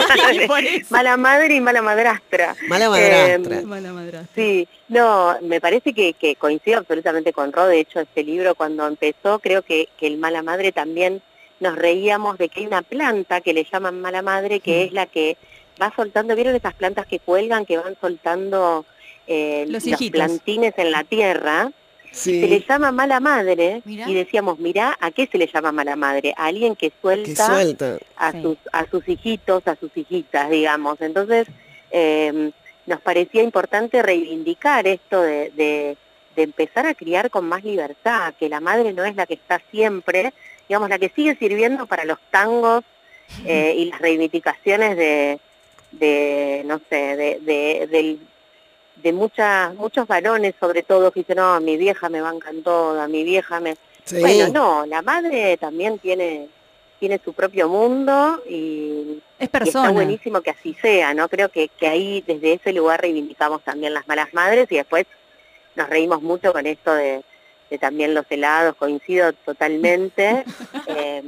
Por eso. Mala madre y mala madrastra. Mala madrastra. Eh, Mala madrastra. Sí, no, me parece que, que coincido absolutamente con Ro. De hecho, este libro cuando empezó, creo que, que el Mala Madre también nos reíamos de que hay una planta que le llaman Mala Madre, que es la que va soltando, ¿vieron esas plantas que cuelgan, que van soltando eh, Los los, hijitos. plantines en la tierra? Sí. Se le llama Mala Madre. Mirá. Y decíamos, mirá, ¿a qué se le llama Mala Madre? A alguien que Que suelta suelta. a Sí. sus a sus hijitos, a sus hijitas, digamos. Entonces, eh, nos parecía importante reivindicar esto de, de, de empezar a criar con más libertad, que la madre no es la que está siempre, digamos, la que sigue sirviendo para los tangos eh, y las reivindicaciones de, de no sé, de, de- del, de muchas, muchos varones sobre todo que dicen, no, mi vieja me bancan toda, mi vieja me... Sí. Bueno, no, la madre también tiene, tiene su propio mundo y, Es y persona. está buenísimo que así sea, ¿no? Creo que, que ahí desde ese lugar reivindicamos también las malas madres y después nos reímos mucho con esto de, de también los helados, coincido totalmente. eh,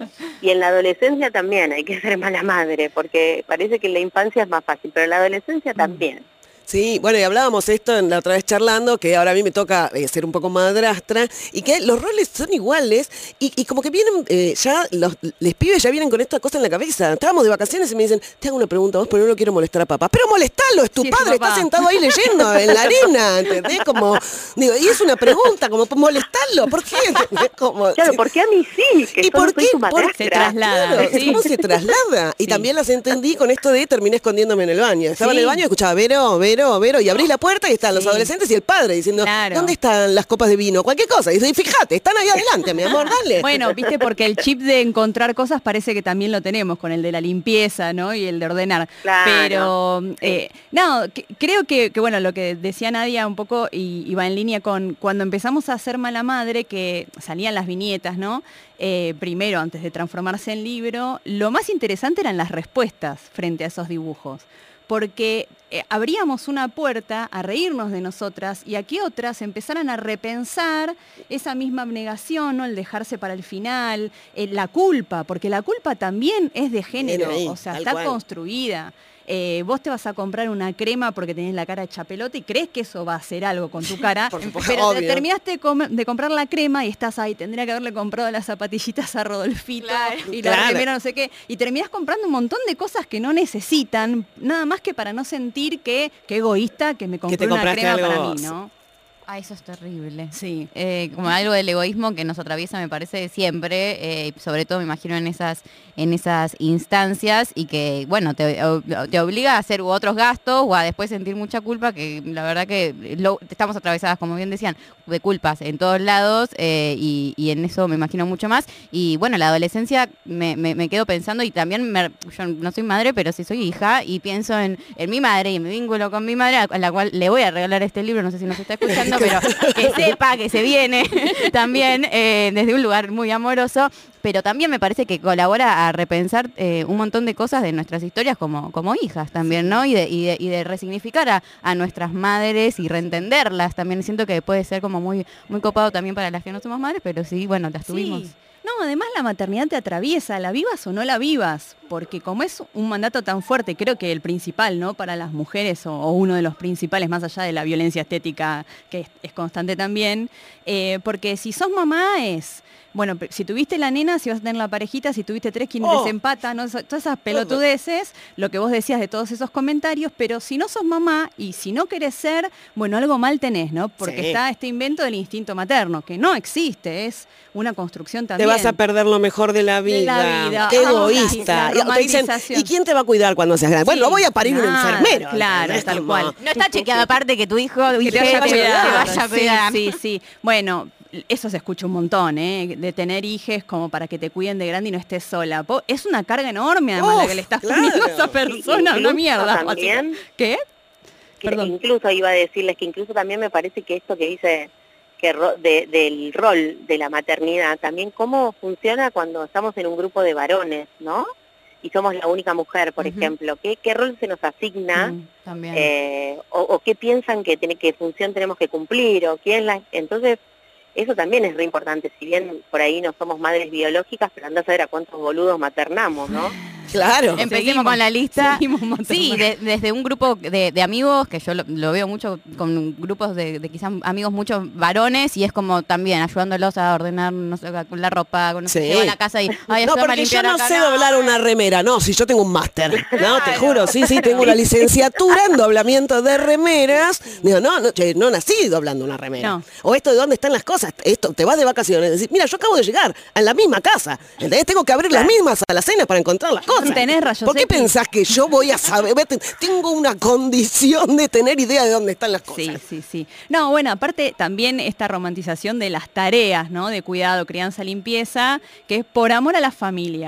y en la adolescencia también hay que ser mala madre, porque parece que en la infancia es más fácil, pero en la adolescencia también. Sí, bueno, y hablábamos esto en la otra vez charlando, que ahora a mí me toca eh, ser un poco madrastra, y que los roles son iguales, y, y como que vienen, eh, ya, los les pibes ya vienen con esta cosa en la cabeza. Estábamos de vacaciones y me dicen, te hago una pregunta a vos, pero no quiero molestar a papá. Pero molestalo, es tu Sí, es tu padre, papá. está sentado ahí leyendo en la arena, ¿entendés? Como, digo, y es una pregunta, como, molestarlo, ¿por qué? ¿Entendés? Como, Claro, ¿por qué a mí sí? Que ¿Y solo por soy qué? tu ¿Por madrastra. Se traslada. Claro, Sí. ¿cómo se traslada? Y Sí. también las entendí con esto de terminé escondiéndome en el baño. Estaba Sí. en el baño y escuchaba Vero, Vero, Vero, y abrís la puerta y están los Sí. adolescentes y el padre diciendo, Claro. ¿dónde están las copas de vino? Cualquier cosa. Y dice, fíjate, están ahí adelante, mi amor, dale. Bueno, viste, porque el chip de encontrar cosas parece que también lo tenemos con el de la limpieza, ¿no? Y el de ordenar. Claro. Pero, eh, no, que- creo que, que, bueno, lo que decía Nadia un poco y, y va en línea con cuando empezamos a hacer Mala Madre, que salían las viñetas, ¿no? Eh, primero, antes de transformarse en libro, lo más interesante eran las respuestas frente a esos dibujos. Porque eh, abríamos una puerta a reírnos de nosotras y a que otras empezaran a repensar esa misma abnegación, ¿no? El dejarse para el final, eh, la culpa, porque la culpa también es de género, Viene ahí, o sea, tal está cual. construida. Eh, vos te vas a comprar una crema porque tenés la cara hecha pelota y crees que eso va a hacer algo con tu cara, Por supuesto, pero te obvio. terminaste de, com- de comprar la crema y estás ahí, tendría que haberle comprado las zapatillitas a Rodolfito Claro. y la Claro. remera no sé qué, y terminás comprando un montón de cosas que no necesitan, nada más que para no sentir que, que egoísta que me compré te una compraste crema algo para vos. mí, ¿no? Ah, eso es terrible. Sí. Eh, como algo del egoísmo que nos atraviesa, me parece, siempre, eh, sobre todo me imagino en esas, en esas instancias y que, bueno, te, o- te obliga a hacer u otros gastos o a después sentir mucha culpa, que la verdad que lo- estamos atravesadas, como bien decían, de culpas en todos lados eh, y, y en eso me imagino mucho más. Y bueno, la adolescencia me, me, me quedo pensando y también, me- yo no soy madre, pero sí soy hija y pienso en, en mi madre y en mi vínculo con mi madre, a la cual le voy a regalar este libro, no sé si nos está escuchando, pero que sepa que se viene también eh, desde un lugar muy amoroso, pero también me parece que colabora a repensar eh, un montón de cosas de nuestras historias como, como hijas también, ¿no? Y de, y de, y de resignificar a, a nuestras madres y reentenderlas también. Siento que puede ser como muy, muy copado también para las que no somos madres, pero sí, bueno, las tuvimos. Sí. No, además la maternidad te atraviesa, la vivas o no la vivas, porque como es un mandato tan fuerte, creo que el principal, ¿no? Para las mujeres, o, o uno de los principales, más allá de la violencia estética, que es, es constante también, eh, porque si sos mamá es... Bueno, pe- si tuviste la nena, si vas a tener la parejita, si tuviste tres, quien Oh. desempata, ¿no? Eso- todas esas pelotudeces, lo que vos decías de todos esos comentarios, pero si no sos mamá y si no querés ser, bueno, algo mal tenés, ¿no? Porque Sí. está este invento del instinto materno, que no existe, es una construcción Te también. vas a perder lo mejor de la vida. De la vida. Qué Ah, egoísta. la Y te dicen, romantización. ¿y quién te va a cuidar cuando seas grande? Bueno, Sí, voy a parir un nada, enfermero. claro, ¿entendés? tal Como- cual. No está chequeado aparte que tu hijo Que te hija, vaya a te cuidar. vaya a cuidar. Sí, sí, sí. Bueno, eso se escucha un montón, ¿eh? De tener hijes como para que te cuiden de grande y no estés sola. Po- Es una carga enorme, además, Uf, la que le estás claro. poniendo a esa persona. Una Incluso mierda. también- básicamente. ¿Qué? Que Perdón. incluso iba a decirles que incluso también me parece que esto que dice que ro- de- del rol de la maternidad, también cómo funciona cuando estamos en un grupo de varones, ¿no? Y somos la única mujer, por Ujú. ejemplo. ¿Qué, qué rol se nos asigna? Mm. También. Eh, o, o qué piensan que tiene, qué función tenemos que cumplir? O quién la... Entonces, eso también es re importante. Si bien por ahí no somos madres biológicas, pero andás a ver a cuántos boludos maternamos, ¿no? Claro. Empecemos Seguimos, con la lista. seguimos maternando. Sí, de- desde un grupo de, de amigos, que yo lo, lo veo mucho con grupos de, de quizás amigos muchos varones, y es como también ayudándolos a ordenar no sé, la ropa, no sé, Sí. llego a la casa y, ay, No, ayúdame a porque yo limpiar no acá, sé doblar una remera. No, si yo tengo un máster. No, te juro. Sí, sí, tengo una licenciatura en doblamiento de remeras. Digo, no, no, che, no nací doblando una remera. No. O esto de dónde están las cosas. Esto, te vas de vacaciones. Decís, mira, yo acabo de llegar a la misma casa. ¿Entendés? Tengo que abrir las mismas alacenas para encontrar las cosas. Tenés rayos ¿Por qué X. pensás que yo voy a saber? Tengo una condición de tener idea de dónde están las cosas. Sí, sí, sí. No, bueno, aparte también esta romantización de las tareas, ¿no? De cuidado, crianza, limpieza, que es por amor a la familia.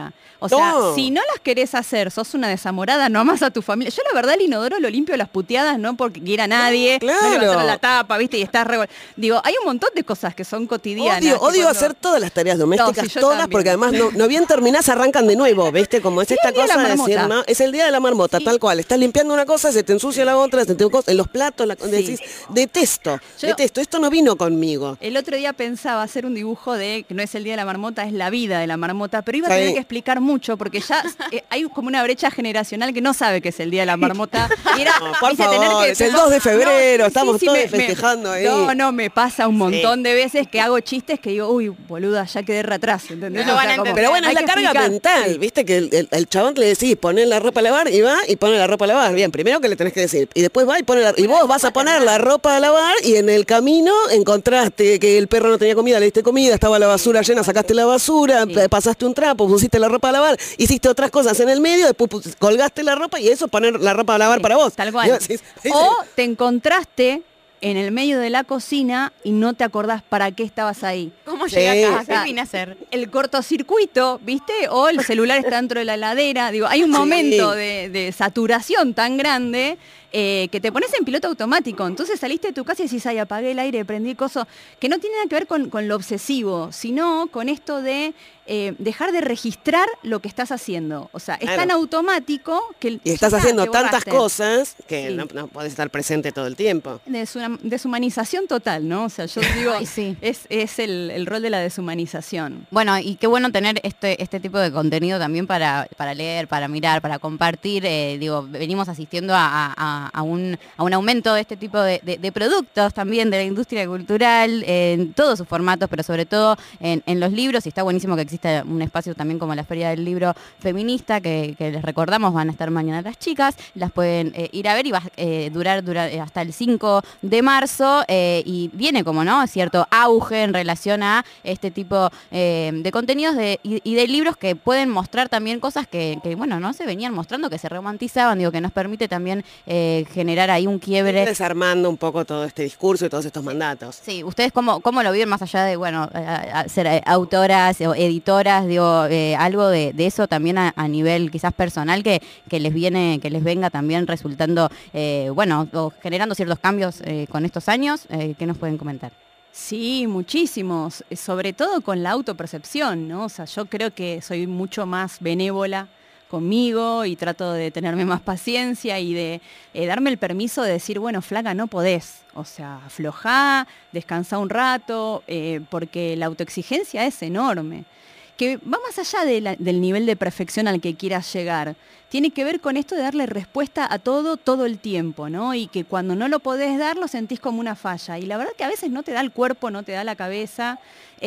O sea, No. si no las querés hacer, sos una desamorada, no amás a tu familia. Yo la verdad el inodoro lo limpio a las puteadas, no porque quiera a nadie, Claro. no le va a hacer la tapa, ¿viste? Y estás re... Digo, hay un montón de cosas que son cotidianas. Odio, que odio cuando- hacer todas las tareas domésticas, No, sí, yo todas, también. porque además no, no bien terminás, arrancan de nuevo, ¿viste? Como es Sí, esta el día de cosa la de decir, marmota. ¿no? Es el día de la marmota, Sí. tal cual. Estás limpiando una cosa, se te ensucia la otra, se te enco- en los platos, la, decís, detesto, Yo- detesto, esto no vino conmigo. El otro día pensaba hacer un dibujo de que no es el día de la marmota, es la vida de la marmota, pero iba a Sí. tener que explicar mucho porque ya eh, hay como una brecha generacional que no sabe que es el día de la marmota. Y era, No, por viste, favor, es el dos de febrero, estamos todos me- festejando ahí. No, no, me pasa un montón de veces que hago chistes que digo, uy, boluda, ya quedé re atrás, ¿entendés? No lo O van sea, a como, entender. Pero bueno, es hay la que carga explicar. mental, Sí. viste que el, el, el chabón le decís, poné la ropa a lavar y va y pone la ropa a lavar. Bien, primero que le tenés que decir. Y después va y pone la, y vos vas a poner la ropa a lavar y en el camino encontraste que el perro no tenía comida, le diste comida, estaba la basura llena, sacaste la basura, Sí. pasaste un trapo, pusiste la ropa a lavar, hiciste otras cosas en el medio, después pus- colgaste la ropa y eso es poner la ropa a lavar Sí, para vos. Tal Y cual. vos decís, O te encontraste en el medio de la cocina y no te acordás para qué estabas ahí. ¿Cómo Sí. llega acá? O sea, ¿Qué vine a hacer? El cortocircuito, ¿viste? O el celular está dentro de la heladera. Digo, hay un Sí. momento de, de saturación tan grande eh, que te pones en piloto automático. Entonces saliste de tu casa y decís, ay, apagué el aire, prendí coso. Que no tiene nada que ver con, con lo obsesivo, sino con esto de eh, dejar de registrar lo que estás haciendo. O sea, es Claro. tan automático que... y ya estás está, haciendo te tantas borraste. cosas que Sí. no, no podés estar presente todo el tiempo. Desuna- deshumanización total, ¿no? O sea, yo digo, Ay, sí. es, es el, el rol de la deshumanización. Bueno, y qué bueno tener este, este tipo de contenido también para, para leer, para mirar, para compartir. Eh, digo, venimos asistiendo a, a- a un, a un aumento de este tipo de, de- de productos también de la industria cultural, eh, en todos sus formatos, pero sobre todo en, en los libros. Y está buenísimo que exista un espacio también como la Feria del Libro Feminista, que, que les recordamos van a estar mañana las chicas. Las pueden eh, ir a ver y va a eh, durar, durar eh, hasta el cinco de marzo. eh, y viene como, ¿no? Cierto auge en relación a este tipo eh, de contenidos de, y, y de libros que pueden mostrar también cosas que, que, bueno, no se venían mostrando, que se romantizaban, digo, que nos permite también eh, generar ahí un quiebre. Desarmando un poco todo este discurso y todos estos mandatos. Sí, ¿ustedes cómo, cómo lo viven más allá de, bueno, a- a ser eh, autoras o editoras, digo, eh, algo de, de eso también a, a nivel quizás personal que, que les viene, que les venga también resultando, eh, bueno, o generando ciertos cambios eh, con estos años? Eh, ¿Qué nos pueden comentar? Sí, muchísimos, eh, sobre todo con la autopercepción, ¿no? O sea, yo creo que soy mucho más benévola conmigo y trato de tenerme más paciencia y de eh, darme el permiso de decir, bueno, flaca, no podés. O sea, aflojá, descansá un rato, eh, porque la autoexigencia es enorme. Que va más allá de la- del nivel de perfección al que quieras llegar. Tiene que ver con esto de darle respuesta a todo, todo el tiempo, ¿no? Y que cuando no lo podés dar, lo sentís como una falla. Y la verdad que a veces no te da el cuerpo, no te da la cabeza.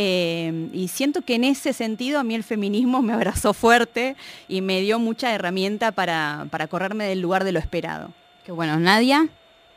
eh, y siento que en ese sentido a mí el feminismo me abrazó fuerte y me dio mucha herramienta para, para correrme del lugar de lo esperado. Qué bueno, Nadia.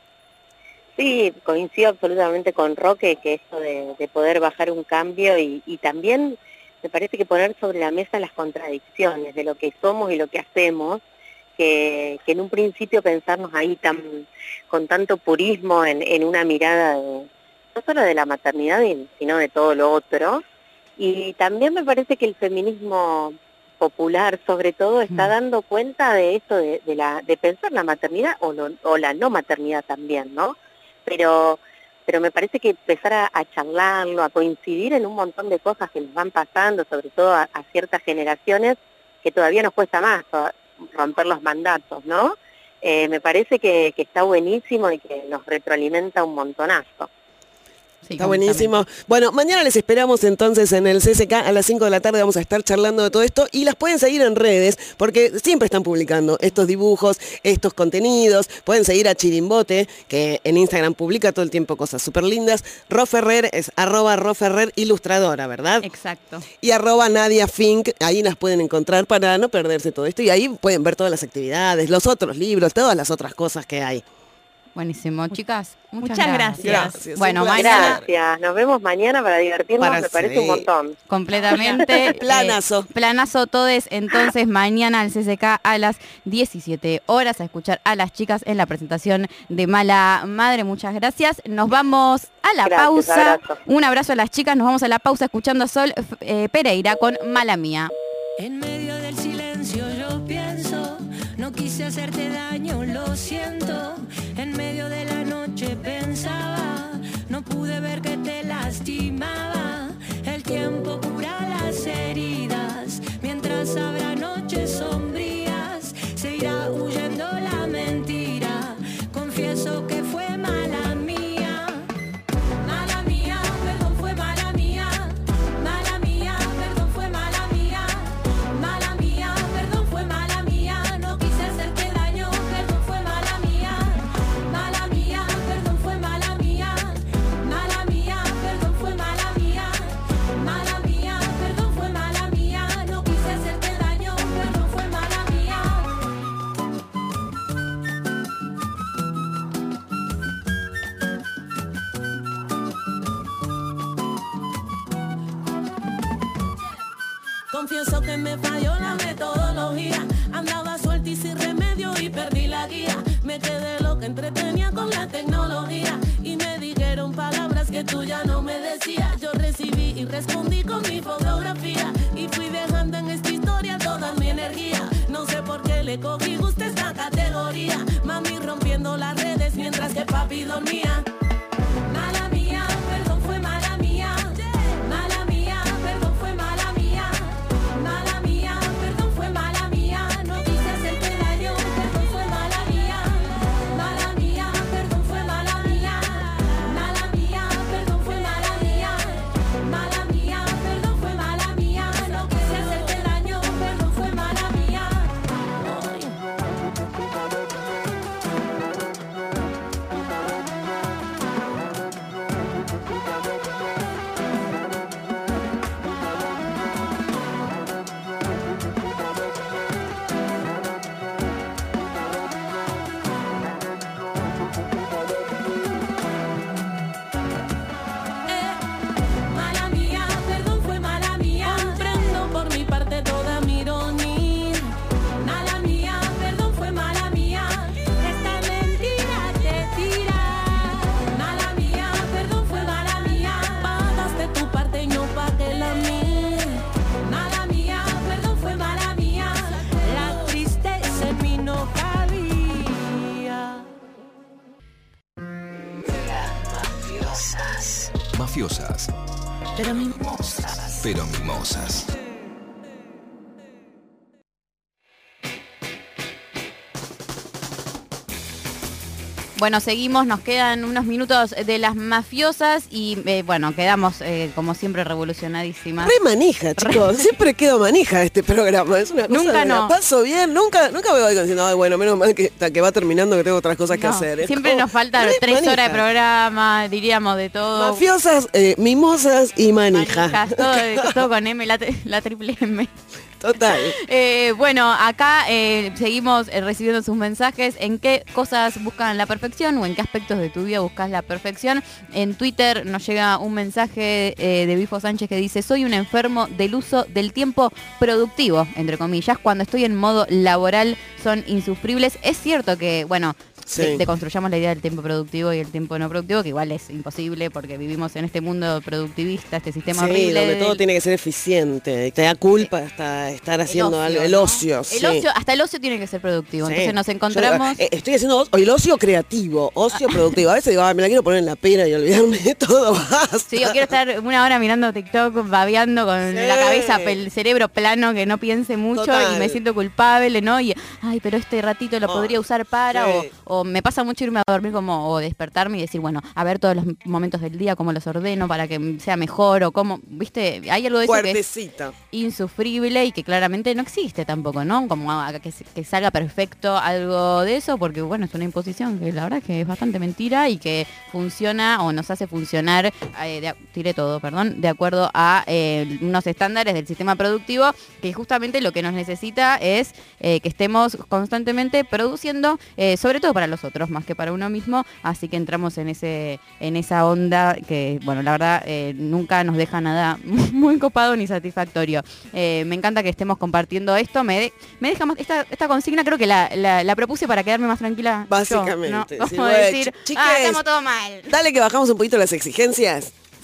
Sí, coincido absolutamente con Roque, que esto de, de poder bajar un cambio y, y también me parece que poner sobre la mesa las contradicciones de lo que somos y lo que hacemos, que, que en un principio pensarnos ahí tan con tanto purismo en, en una mirada de, no solo de la maternidad, sino de todo lo otro. Y también me parece que el feminismo popular, sobre todo, está dando cuenta de esto, de, de, la, de pensar la maternidad o, lo, o la no maternidad también, ¿no? Pero, pero me parece que empezar a, a charlarlo, a coincidir en un montón de cosas que nos van pasando, sobre todo a, a ciertas generaciones, que todavía nos cuesta más a, romper los mandatos, ¿no? Eh, me parece que, que está buenísimo y que nos retroalimenta un montonazo. Sí, Está buenísimo. Bueno, mañana les esperamos entonces en el C C K a las cinco de la tarde. Vamos a estar charlando de todo esto y las pueden seguir en redes porque siempre están publicando estos dibujos, estos contenidos. Pueden seguir a Chirimbote, que en Instagram publica todo el tiempo cosas súper lindas. Ro Ferrer es arroba Ro Ferrer ilustradora, ¿verdad? Exacto. Y arroba Nadia Fink, ahí las pueden encontrar para no perderse todo esto. Y ahí pueden ver todas las actividades, los otros libros, todas las otras cosas que hay. Buenísimo, chicas. Muchas, Muchas gracias. gracias. Gracias, Bueno, un placer. mañana Gracias, nos vemos mañana para divertirnos, Para me parece sí. un montón. completamente. eh, Planazo. planazo todes. Entonces, mañana al C C K a las diecisiete horas a escuchar a las chicas en la presentación de Mala Madre. Muchas gracias. Nos vamos a la Gracias, pausa. abrazo. Un abrazo a las chicas. Nos vamos a la pausa escuchando a Sol eh, Pereira con Mala Mía. En medio del silencio. quise hacerte daño, lo siento. En medio de la noche pensaba, no pude ver que te lastimaba. El tiempo cura las heridas, mientras habrá noches sombrías, se irá huyendo la mentira. Confieso que fue mala mía, mala mía, perdón, fue mala mía, mala mía, perdón, fue mala mía, mala mía, perdón, fue mala mía, no quise hacerte daño, perdón, fue mala mía, mala mía, perdón, fue mala mía, mala mía, perdón, fue mala mía, mala mía, perdón, fue mala mía, no quise hacerte daño, perdón, fue mala mía. Confieso que me falló la metodología, andaba suelta y sin remedio y perdí la guía. Me quedé loca, entretenía con la tecnología y me dijeron palabras que tú ya no me decías. Yo recibí y respondí con mi fotografía y fui dejando en esta historia toda mi energía. No sé por qué le cogí gusto a esta categoría, mami rompiendo las redes mientras que papi dormía. Mala mía, perdón, fue mala mía, mala mía, perdón, fue mala mía, mala mía, perdón, fue mala mía, no quise hacerte daño, perdón, fue mala mía, mala mía, perdón, fue mala mía, mala mía, perdón, fue mala mía, mala mía, perdón, fue mala mía, no quise hacerte daño, perdón, fue mala mía. Mala mía, perdón, fue mala mía. Comprendo por mi parte toda mi ironía. Mala mía, perdón, fue mala mía. Esta mentira te tira. Mala mía, perdón, fue mala mía. Pagaste tu parte y no pagué la mía. Mala mía, perdón, fue mala mía. La tristeza en mí no cabía. Mafiosas. Mafiosas. Pero mimosas. Pero mimosas. Bueno, seguimos, nos quedan unos minutos de las mafiosas y eh, bueno, quedamos eh, como siempre revolucionadísimas. Re manija, chicos. Siempre quedo manija este programa. Es una cosa Nunca que no. la paso bien. Nunca, nunca veo algo diciendo, ay, bueno, menos mal que, que va terminando, que tengo otras cosas que No, hacer. Es siempre como nos faltan re tres manija. horas de programa, diríamos de todo. Mafiosas, eh, mimosas y manija. Manijas, todo, todo con M, la, la triple M. Total. Eh, bueno, acá eh, seguimos eh, recibiendo sus mensajes. ¿En qué cosas buscan la perfección o en qué aspectos de tu vida buscas la perfección? En Twitter nos llega un mensaje eh, de Bifo Sánchez que dice: soy un enfermo del uso del tiempo productivo, entre comillas. Cuando estoy en modo laboral son insufribles. Es cierto que, bueno, Sí. de- deconstruyamos la idea del tiempo productivo y el tiempo no productivo, que igual es imposible porque vivimos en este mundo productivista, este sistema Sí, horrible. donde todo del- tiene que ser eficiente. Y te da culpa hasta estar haciendo ocio, algo. El ¿no? ocio, El sí. ocio, hasta el ocio tiene que ser productivo. Sí. Entonces nos encontramos. Yo, eh, estoy haciendo o- el ocio creativo, ocio productivo. A veces digo, ah, me la quiero poner en la pera y olvidarme de todo. Basta. Sí, yo quiero estar una hora mirando TikTok, babeando con Sí. la cabeza, el cerebro plano, que no piense mucho Total. y me siento culpable, ¿no? Y, ay, pero este ratito lo Oh, podría usar para, sí. o, o me pasa mucho irme a dormir como, o despertarme y decir, bueno, a ver todos los momentos del día, cómo los ordeno para que sea mejor, o cómo, ¿viste? Hay algo de eso que es Fuertecita. insufrible y que claramente no existe tampoco, ¿no? Como a- que, se- que salga perfecto algo de eso, porque bueno, es una imposición que la verdad es que es bastante mentira y que funciona o nos hace funcionar, eh, de, tiré todo, perdón, de acuerdo a eh, unos estándares del sistema productivo, que justamente lo que nos necesita es eh, que estemos constantemente produciendo, eh, sobre todo para los otros, más que para uno mismo, así que entramos en ese en esa onda que, bueno, la verdad, eh, nunca nos deja nada muy copado ni satisfactorio. Eh, me encanta que estemos compartiendo esto. Me, de- me deja más. Esta, esta consigna creo que la, la- la propuse para quedarme más tranquila. Básicamente, Yo, ¿no? sí, Como bueno, decir, chi- ah, chiques, estamos todo mal. Dale que bajamos un poquito las exigencias.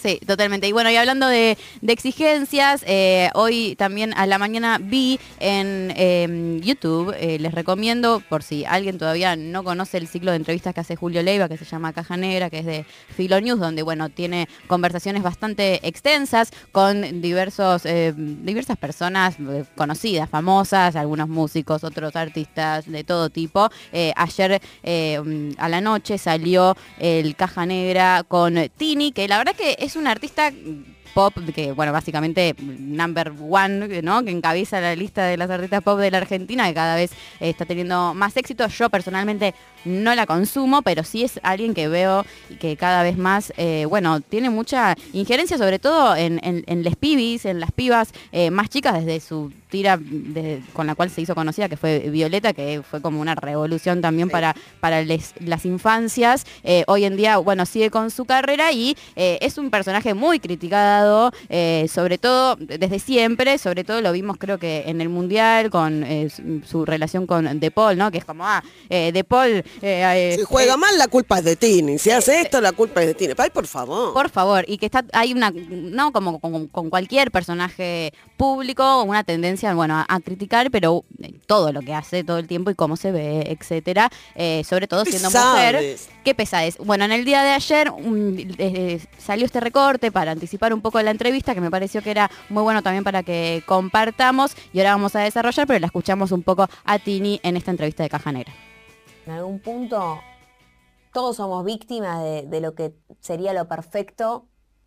Sí, totalmente. Y bueno, y hablando de, de exigencias, eh, hoy también a la mañana vi en eh, YouTube, eh, les recomiendo, por si alguien todavía no conoce el ciclo de entrevistas que hace Julio Leiva, que se llama Caja Negra, que es de Filonews, donde, bueno, tiene conversaciones bastante extensas con diversos, eh, diversas personas eh, conocidas, famosas, algunos músicos, otros artistas de todo tipo. Eh, ayer eh, a la noche salió el Caja Negra con Tini, que la verdad que es una artista pop, que bueno, básicamente number one, ¿no? Que encabeza la lista de las artistas pop de la Argentina, que cada vez eh, está teniendo más éxito. Yo personalmente no la consumo, pero sí es alguien que veo que cada vez más, eh, bueno, tiene mucha injerencia, sobre todo en, en, en les pibis, en las pibas eh, más chicas, desde su tira de, con la cual se hizo conocida, que fue Violeta, que fue como una revolución también sí. para, para les, las infancias. Eh, hoy en día, bueno, sigue con su carrera y eh, es un personaje muy criticado, eh, sobre todo desde siempre, sobre todo lo vimos creo que en el Mundial, con eh, su, su relación con De Paul, ¿no? Que es como, ah, eh, De Paul... Eh, si juega eh, mal, la culpa es de Tini. Si hace esto, la culpa es de Tini. Ay, por favor. Por favor. Y que está hay una, no como con, con cualquier personaje público, una tendencia, bueno, a, a criticar, pero todo lo que hace todo el tiempo y cómo se ve, etcétera. Eh, sobre todo siendo Pesades. mujer. Qué pesadez. Bueno, en el día de ayer um, eh, salió este recorte para anticipar un poco la entrevista, que me pareció que era muy bueno también para que compartamos, y ahora vamos a desarrollar, pero la escuchamos un poco a Tini en esta entrevista de Caja Negra. En algún punto todos somos víctimas de, de lo que sería lo perfecto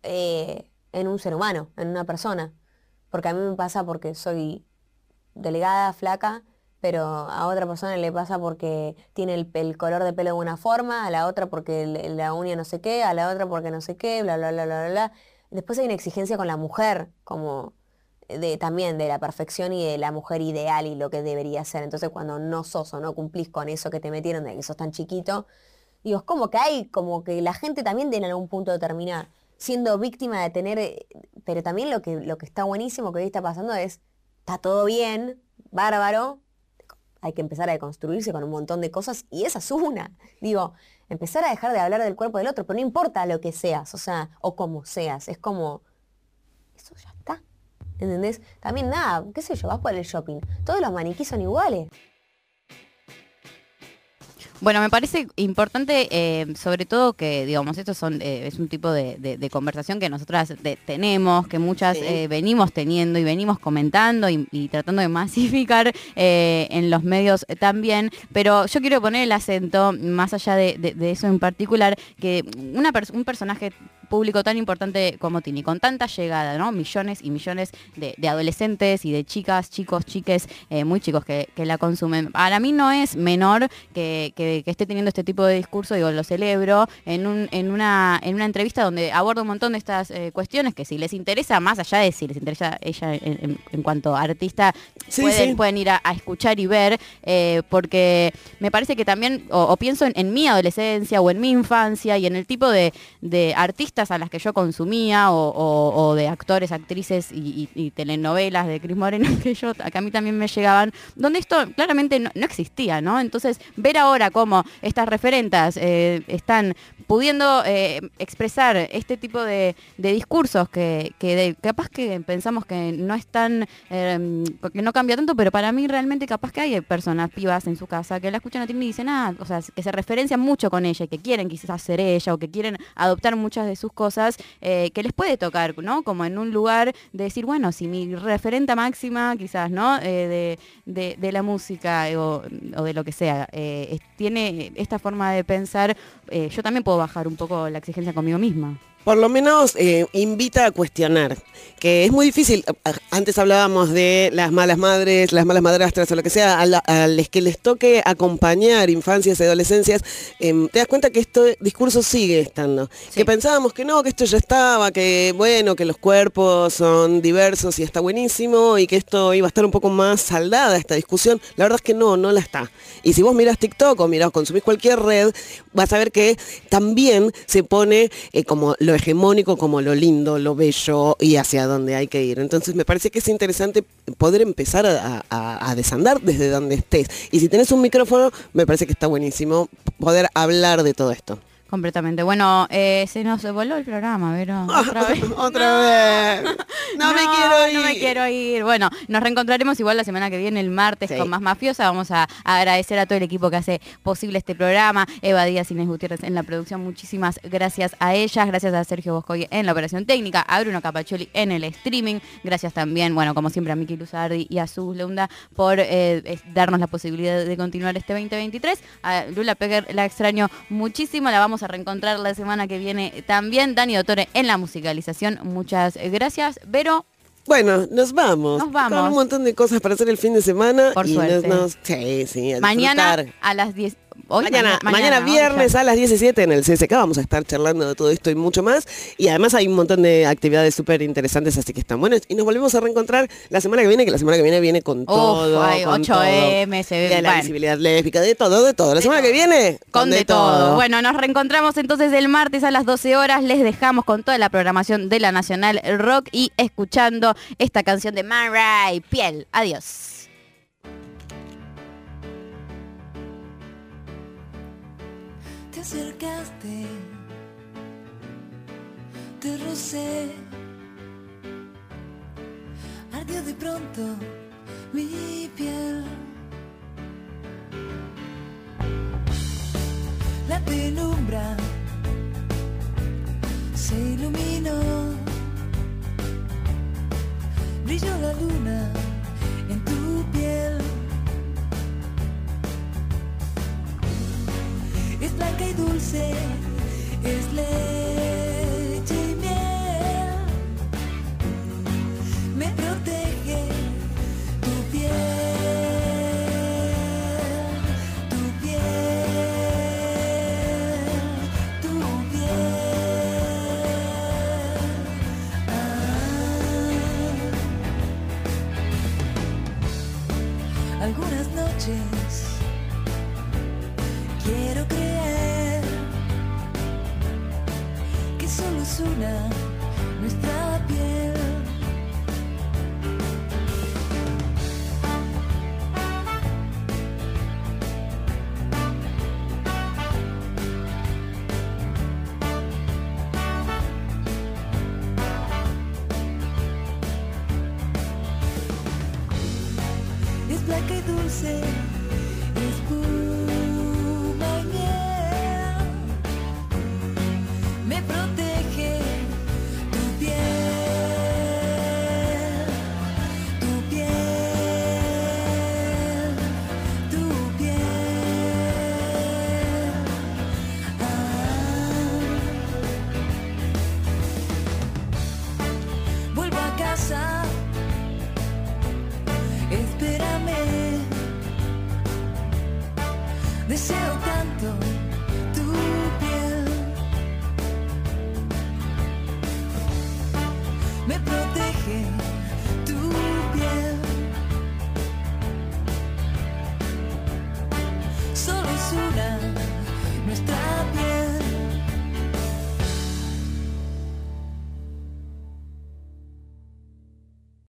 eh, en un ser humano, en una persona. Porque a mí me pasa porque soy delgada, flaca, pero a otra persona le pasa porque tiene el, el color de pelo de una forma, a la otra porque el, la uña no sé qué, a la otra porque no sé qué, bla, bla, bla, bla, bla. Después hay una exigencia con la mujer, como... De, también de la perfección y de la mujer ideal y lo que debería ser. Entonces cuando no sos o no cumplís con eso que te metieron de que sos tan chiquito, digo, es como que hay, como que la gente también en algún punto termina siendo víctima de tener, pero también lo que, lo que está buenísimo que hoy está pasando es, está todo bien, bárbaro, hay que empezar a deconstruirse con un montón de cosas y esa es una. Digo, empezar a dejar de hablar del cuerpo del otro, pero no importa lo que seas, o sea, o como seas, es como, eso ya está. ¿Entendés? También nada, qué sé yo, vas por el shopping. Todos los maniquís son iguales. Bueno, me parece importante, eh, sobre todo que, digamos, esto son, eh, es un tipo de, de, de conversación que nosotras de, tenemos, que muchas sí. eh, venimos teniendo y venimos comentando y, y tratando de masificar eh, en los medios también, pero yo quiero poner el acento, más allá de, de, de eso en particular, que una pers- un personaje público tan importante como Tini, con tanta llegada, ¿no? Millones y millones de, de adolescentes y de chicas, chicos, chiques, eh, muy chicos que, que la consumen. Para mí no es menor que, que, que esté teniendo este tipo de discurso, digo, lo celebro, en, un, en, una, en una entrevista donde aborda un montón de estas eh, cuestiones que si les interesa, más allá de si les interesa ella en, en, en cuanto a artista, sí, pueden, sí. pueden ir a, a escuchar y ver, eh, porque me parece que también, o, o pienso en, en mi adolescencia o en mi infancia y en el tipo de, de artistas a las que yo consumía o, o, o de actores, actrices y, y, y telenovelas de Cris Morena que yo que a mí también me llegaban, donde esto claramente no, no existía, ¿no? Entonces, ver ahora cómo estas referentas eh, están pudiendo eh, expresar este tipo de, de discursos que, que de, capaz que pensamos que no están, eh, que no cambia tanto, pero para mí realmente capaz que hay personas pibas en su casa que la escuchan a Tini y dicen, ah, o sea, que se referencian mucho con ella y que quieren quizás ser ella o que quieren adoptar muchas de sus cosas eh, que les puede tocar, ¿no? Como en un lugar de decir, bueno, si mi referente máxima, quizás, ¿no? Eh, de, de, de la música o, o de lo que sea, eh, tiene esta forma de pensar, eh, yo también puedo bajar un poco la exigencia conmigo misma. Por lo menos eh, invita a cuestionar, que es muy difícil. Antes hablábamos de las malas madres, las malas madrastras o lo que sea, a, la, a los que les toque acompañar infancias y adolescencias, eh, te das cuenta que este discurso sigue estando. Sí. Que pensábamos que no, que esto ya estaba, que bueno, que los cuerpos son diversos y está buenísimo y que esto iba a estar un poco más saldada esta discusión. La verdad es que no, no la está. Y si vos mirás TikTok o mirás, consumís cualquier red, vas a ver que también se pone eh, como lo hegemónico, como lo lindo, lo bello y hacia dónde hay que ir. Entonces me parece que es interesante poder empezar a, a, a desandar desde donde estés. Y si tenés un micrófono, me parece que está buenísimo poder hablar de todo esto. Completamente. Bueno, eh, se nos voló el programa, Vero. Otra vez. Otra vez. No, no me quiero ir. No me quiero ir. Bueno, nos reencontraremos igual la semana que viene, el martes, sí. con Más Mafiosa. Vamos a, a agradecer a todo el equipo que hace posible este programa. Eva Díaz, Inés Gutiérrez en la producción. Muchísimas gracias a ellas. Gracias a Sergio Boscoy en la operación técnica. A Bruno Capaccioli en el streaming. Gracias también, bueno, como siempre, a Miki Luzardi y a Sus Leunda por eh, darnos la posibilidad de continuar este veinte veintitrés. A Lula Pecker la extraño muchísimo. La vamos a reencontrar la semana que viene también. Dani Dottore en la musicalización. Muchas gracias. Vero. Bueno, nos vamos. Nos vamos. Con un montón de cosas para hacer el fin de semana. Por y suerte. Nos, nos, sí, sí, a mañana disfrutar. a las diez. Hoy, mañana, mañana, mañana viernes a las diecisiete en el C S K vamos a estar charlando de todo esto y mucho más. Y además hay un montón de actividades súper interesantes, así que están buenas. Y nos volvemos a reencontrar la semana que viene, que la semana que viene viene con Uf, todo. hay con ocho eme, se ve. de la Bueno. visibilidad lésbica, de todo, de todo. La semana que viene, Con de, de todo. todo. Bueno, nos reencontramos entonces el martes a las doce horas. Les dejamos con toda la programación de la Nacional Rock y escuchando esta canción de Man Ray, Piel. Adiós. Te acercaste, te rocé, ardió de pronto mi piel. La penumbra se iluminó, brilló la luna en tu piel. Es blanca y dulce, es leche y miel. Me protege tu piel, tu piel, tu piel. Ah. Algunas noches quiero creer que solo es una nuestra piel. Es blanca y dulce, es espuma y miel. Me protege tu piel, tu piel, tu piel. Ah. Vuelvo a casa, espérame. Deseo tanto tu piel. Me protege tu piel. Solo es una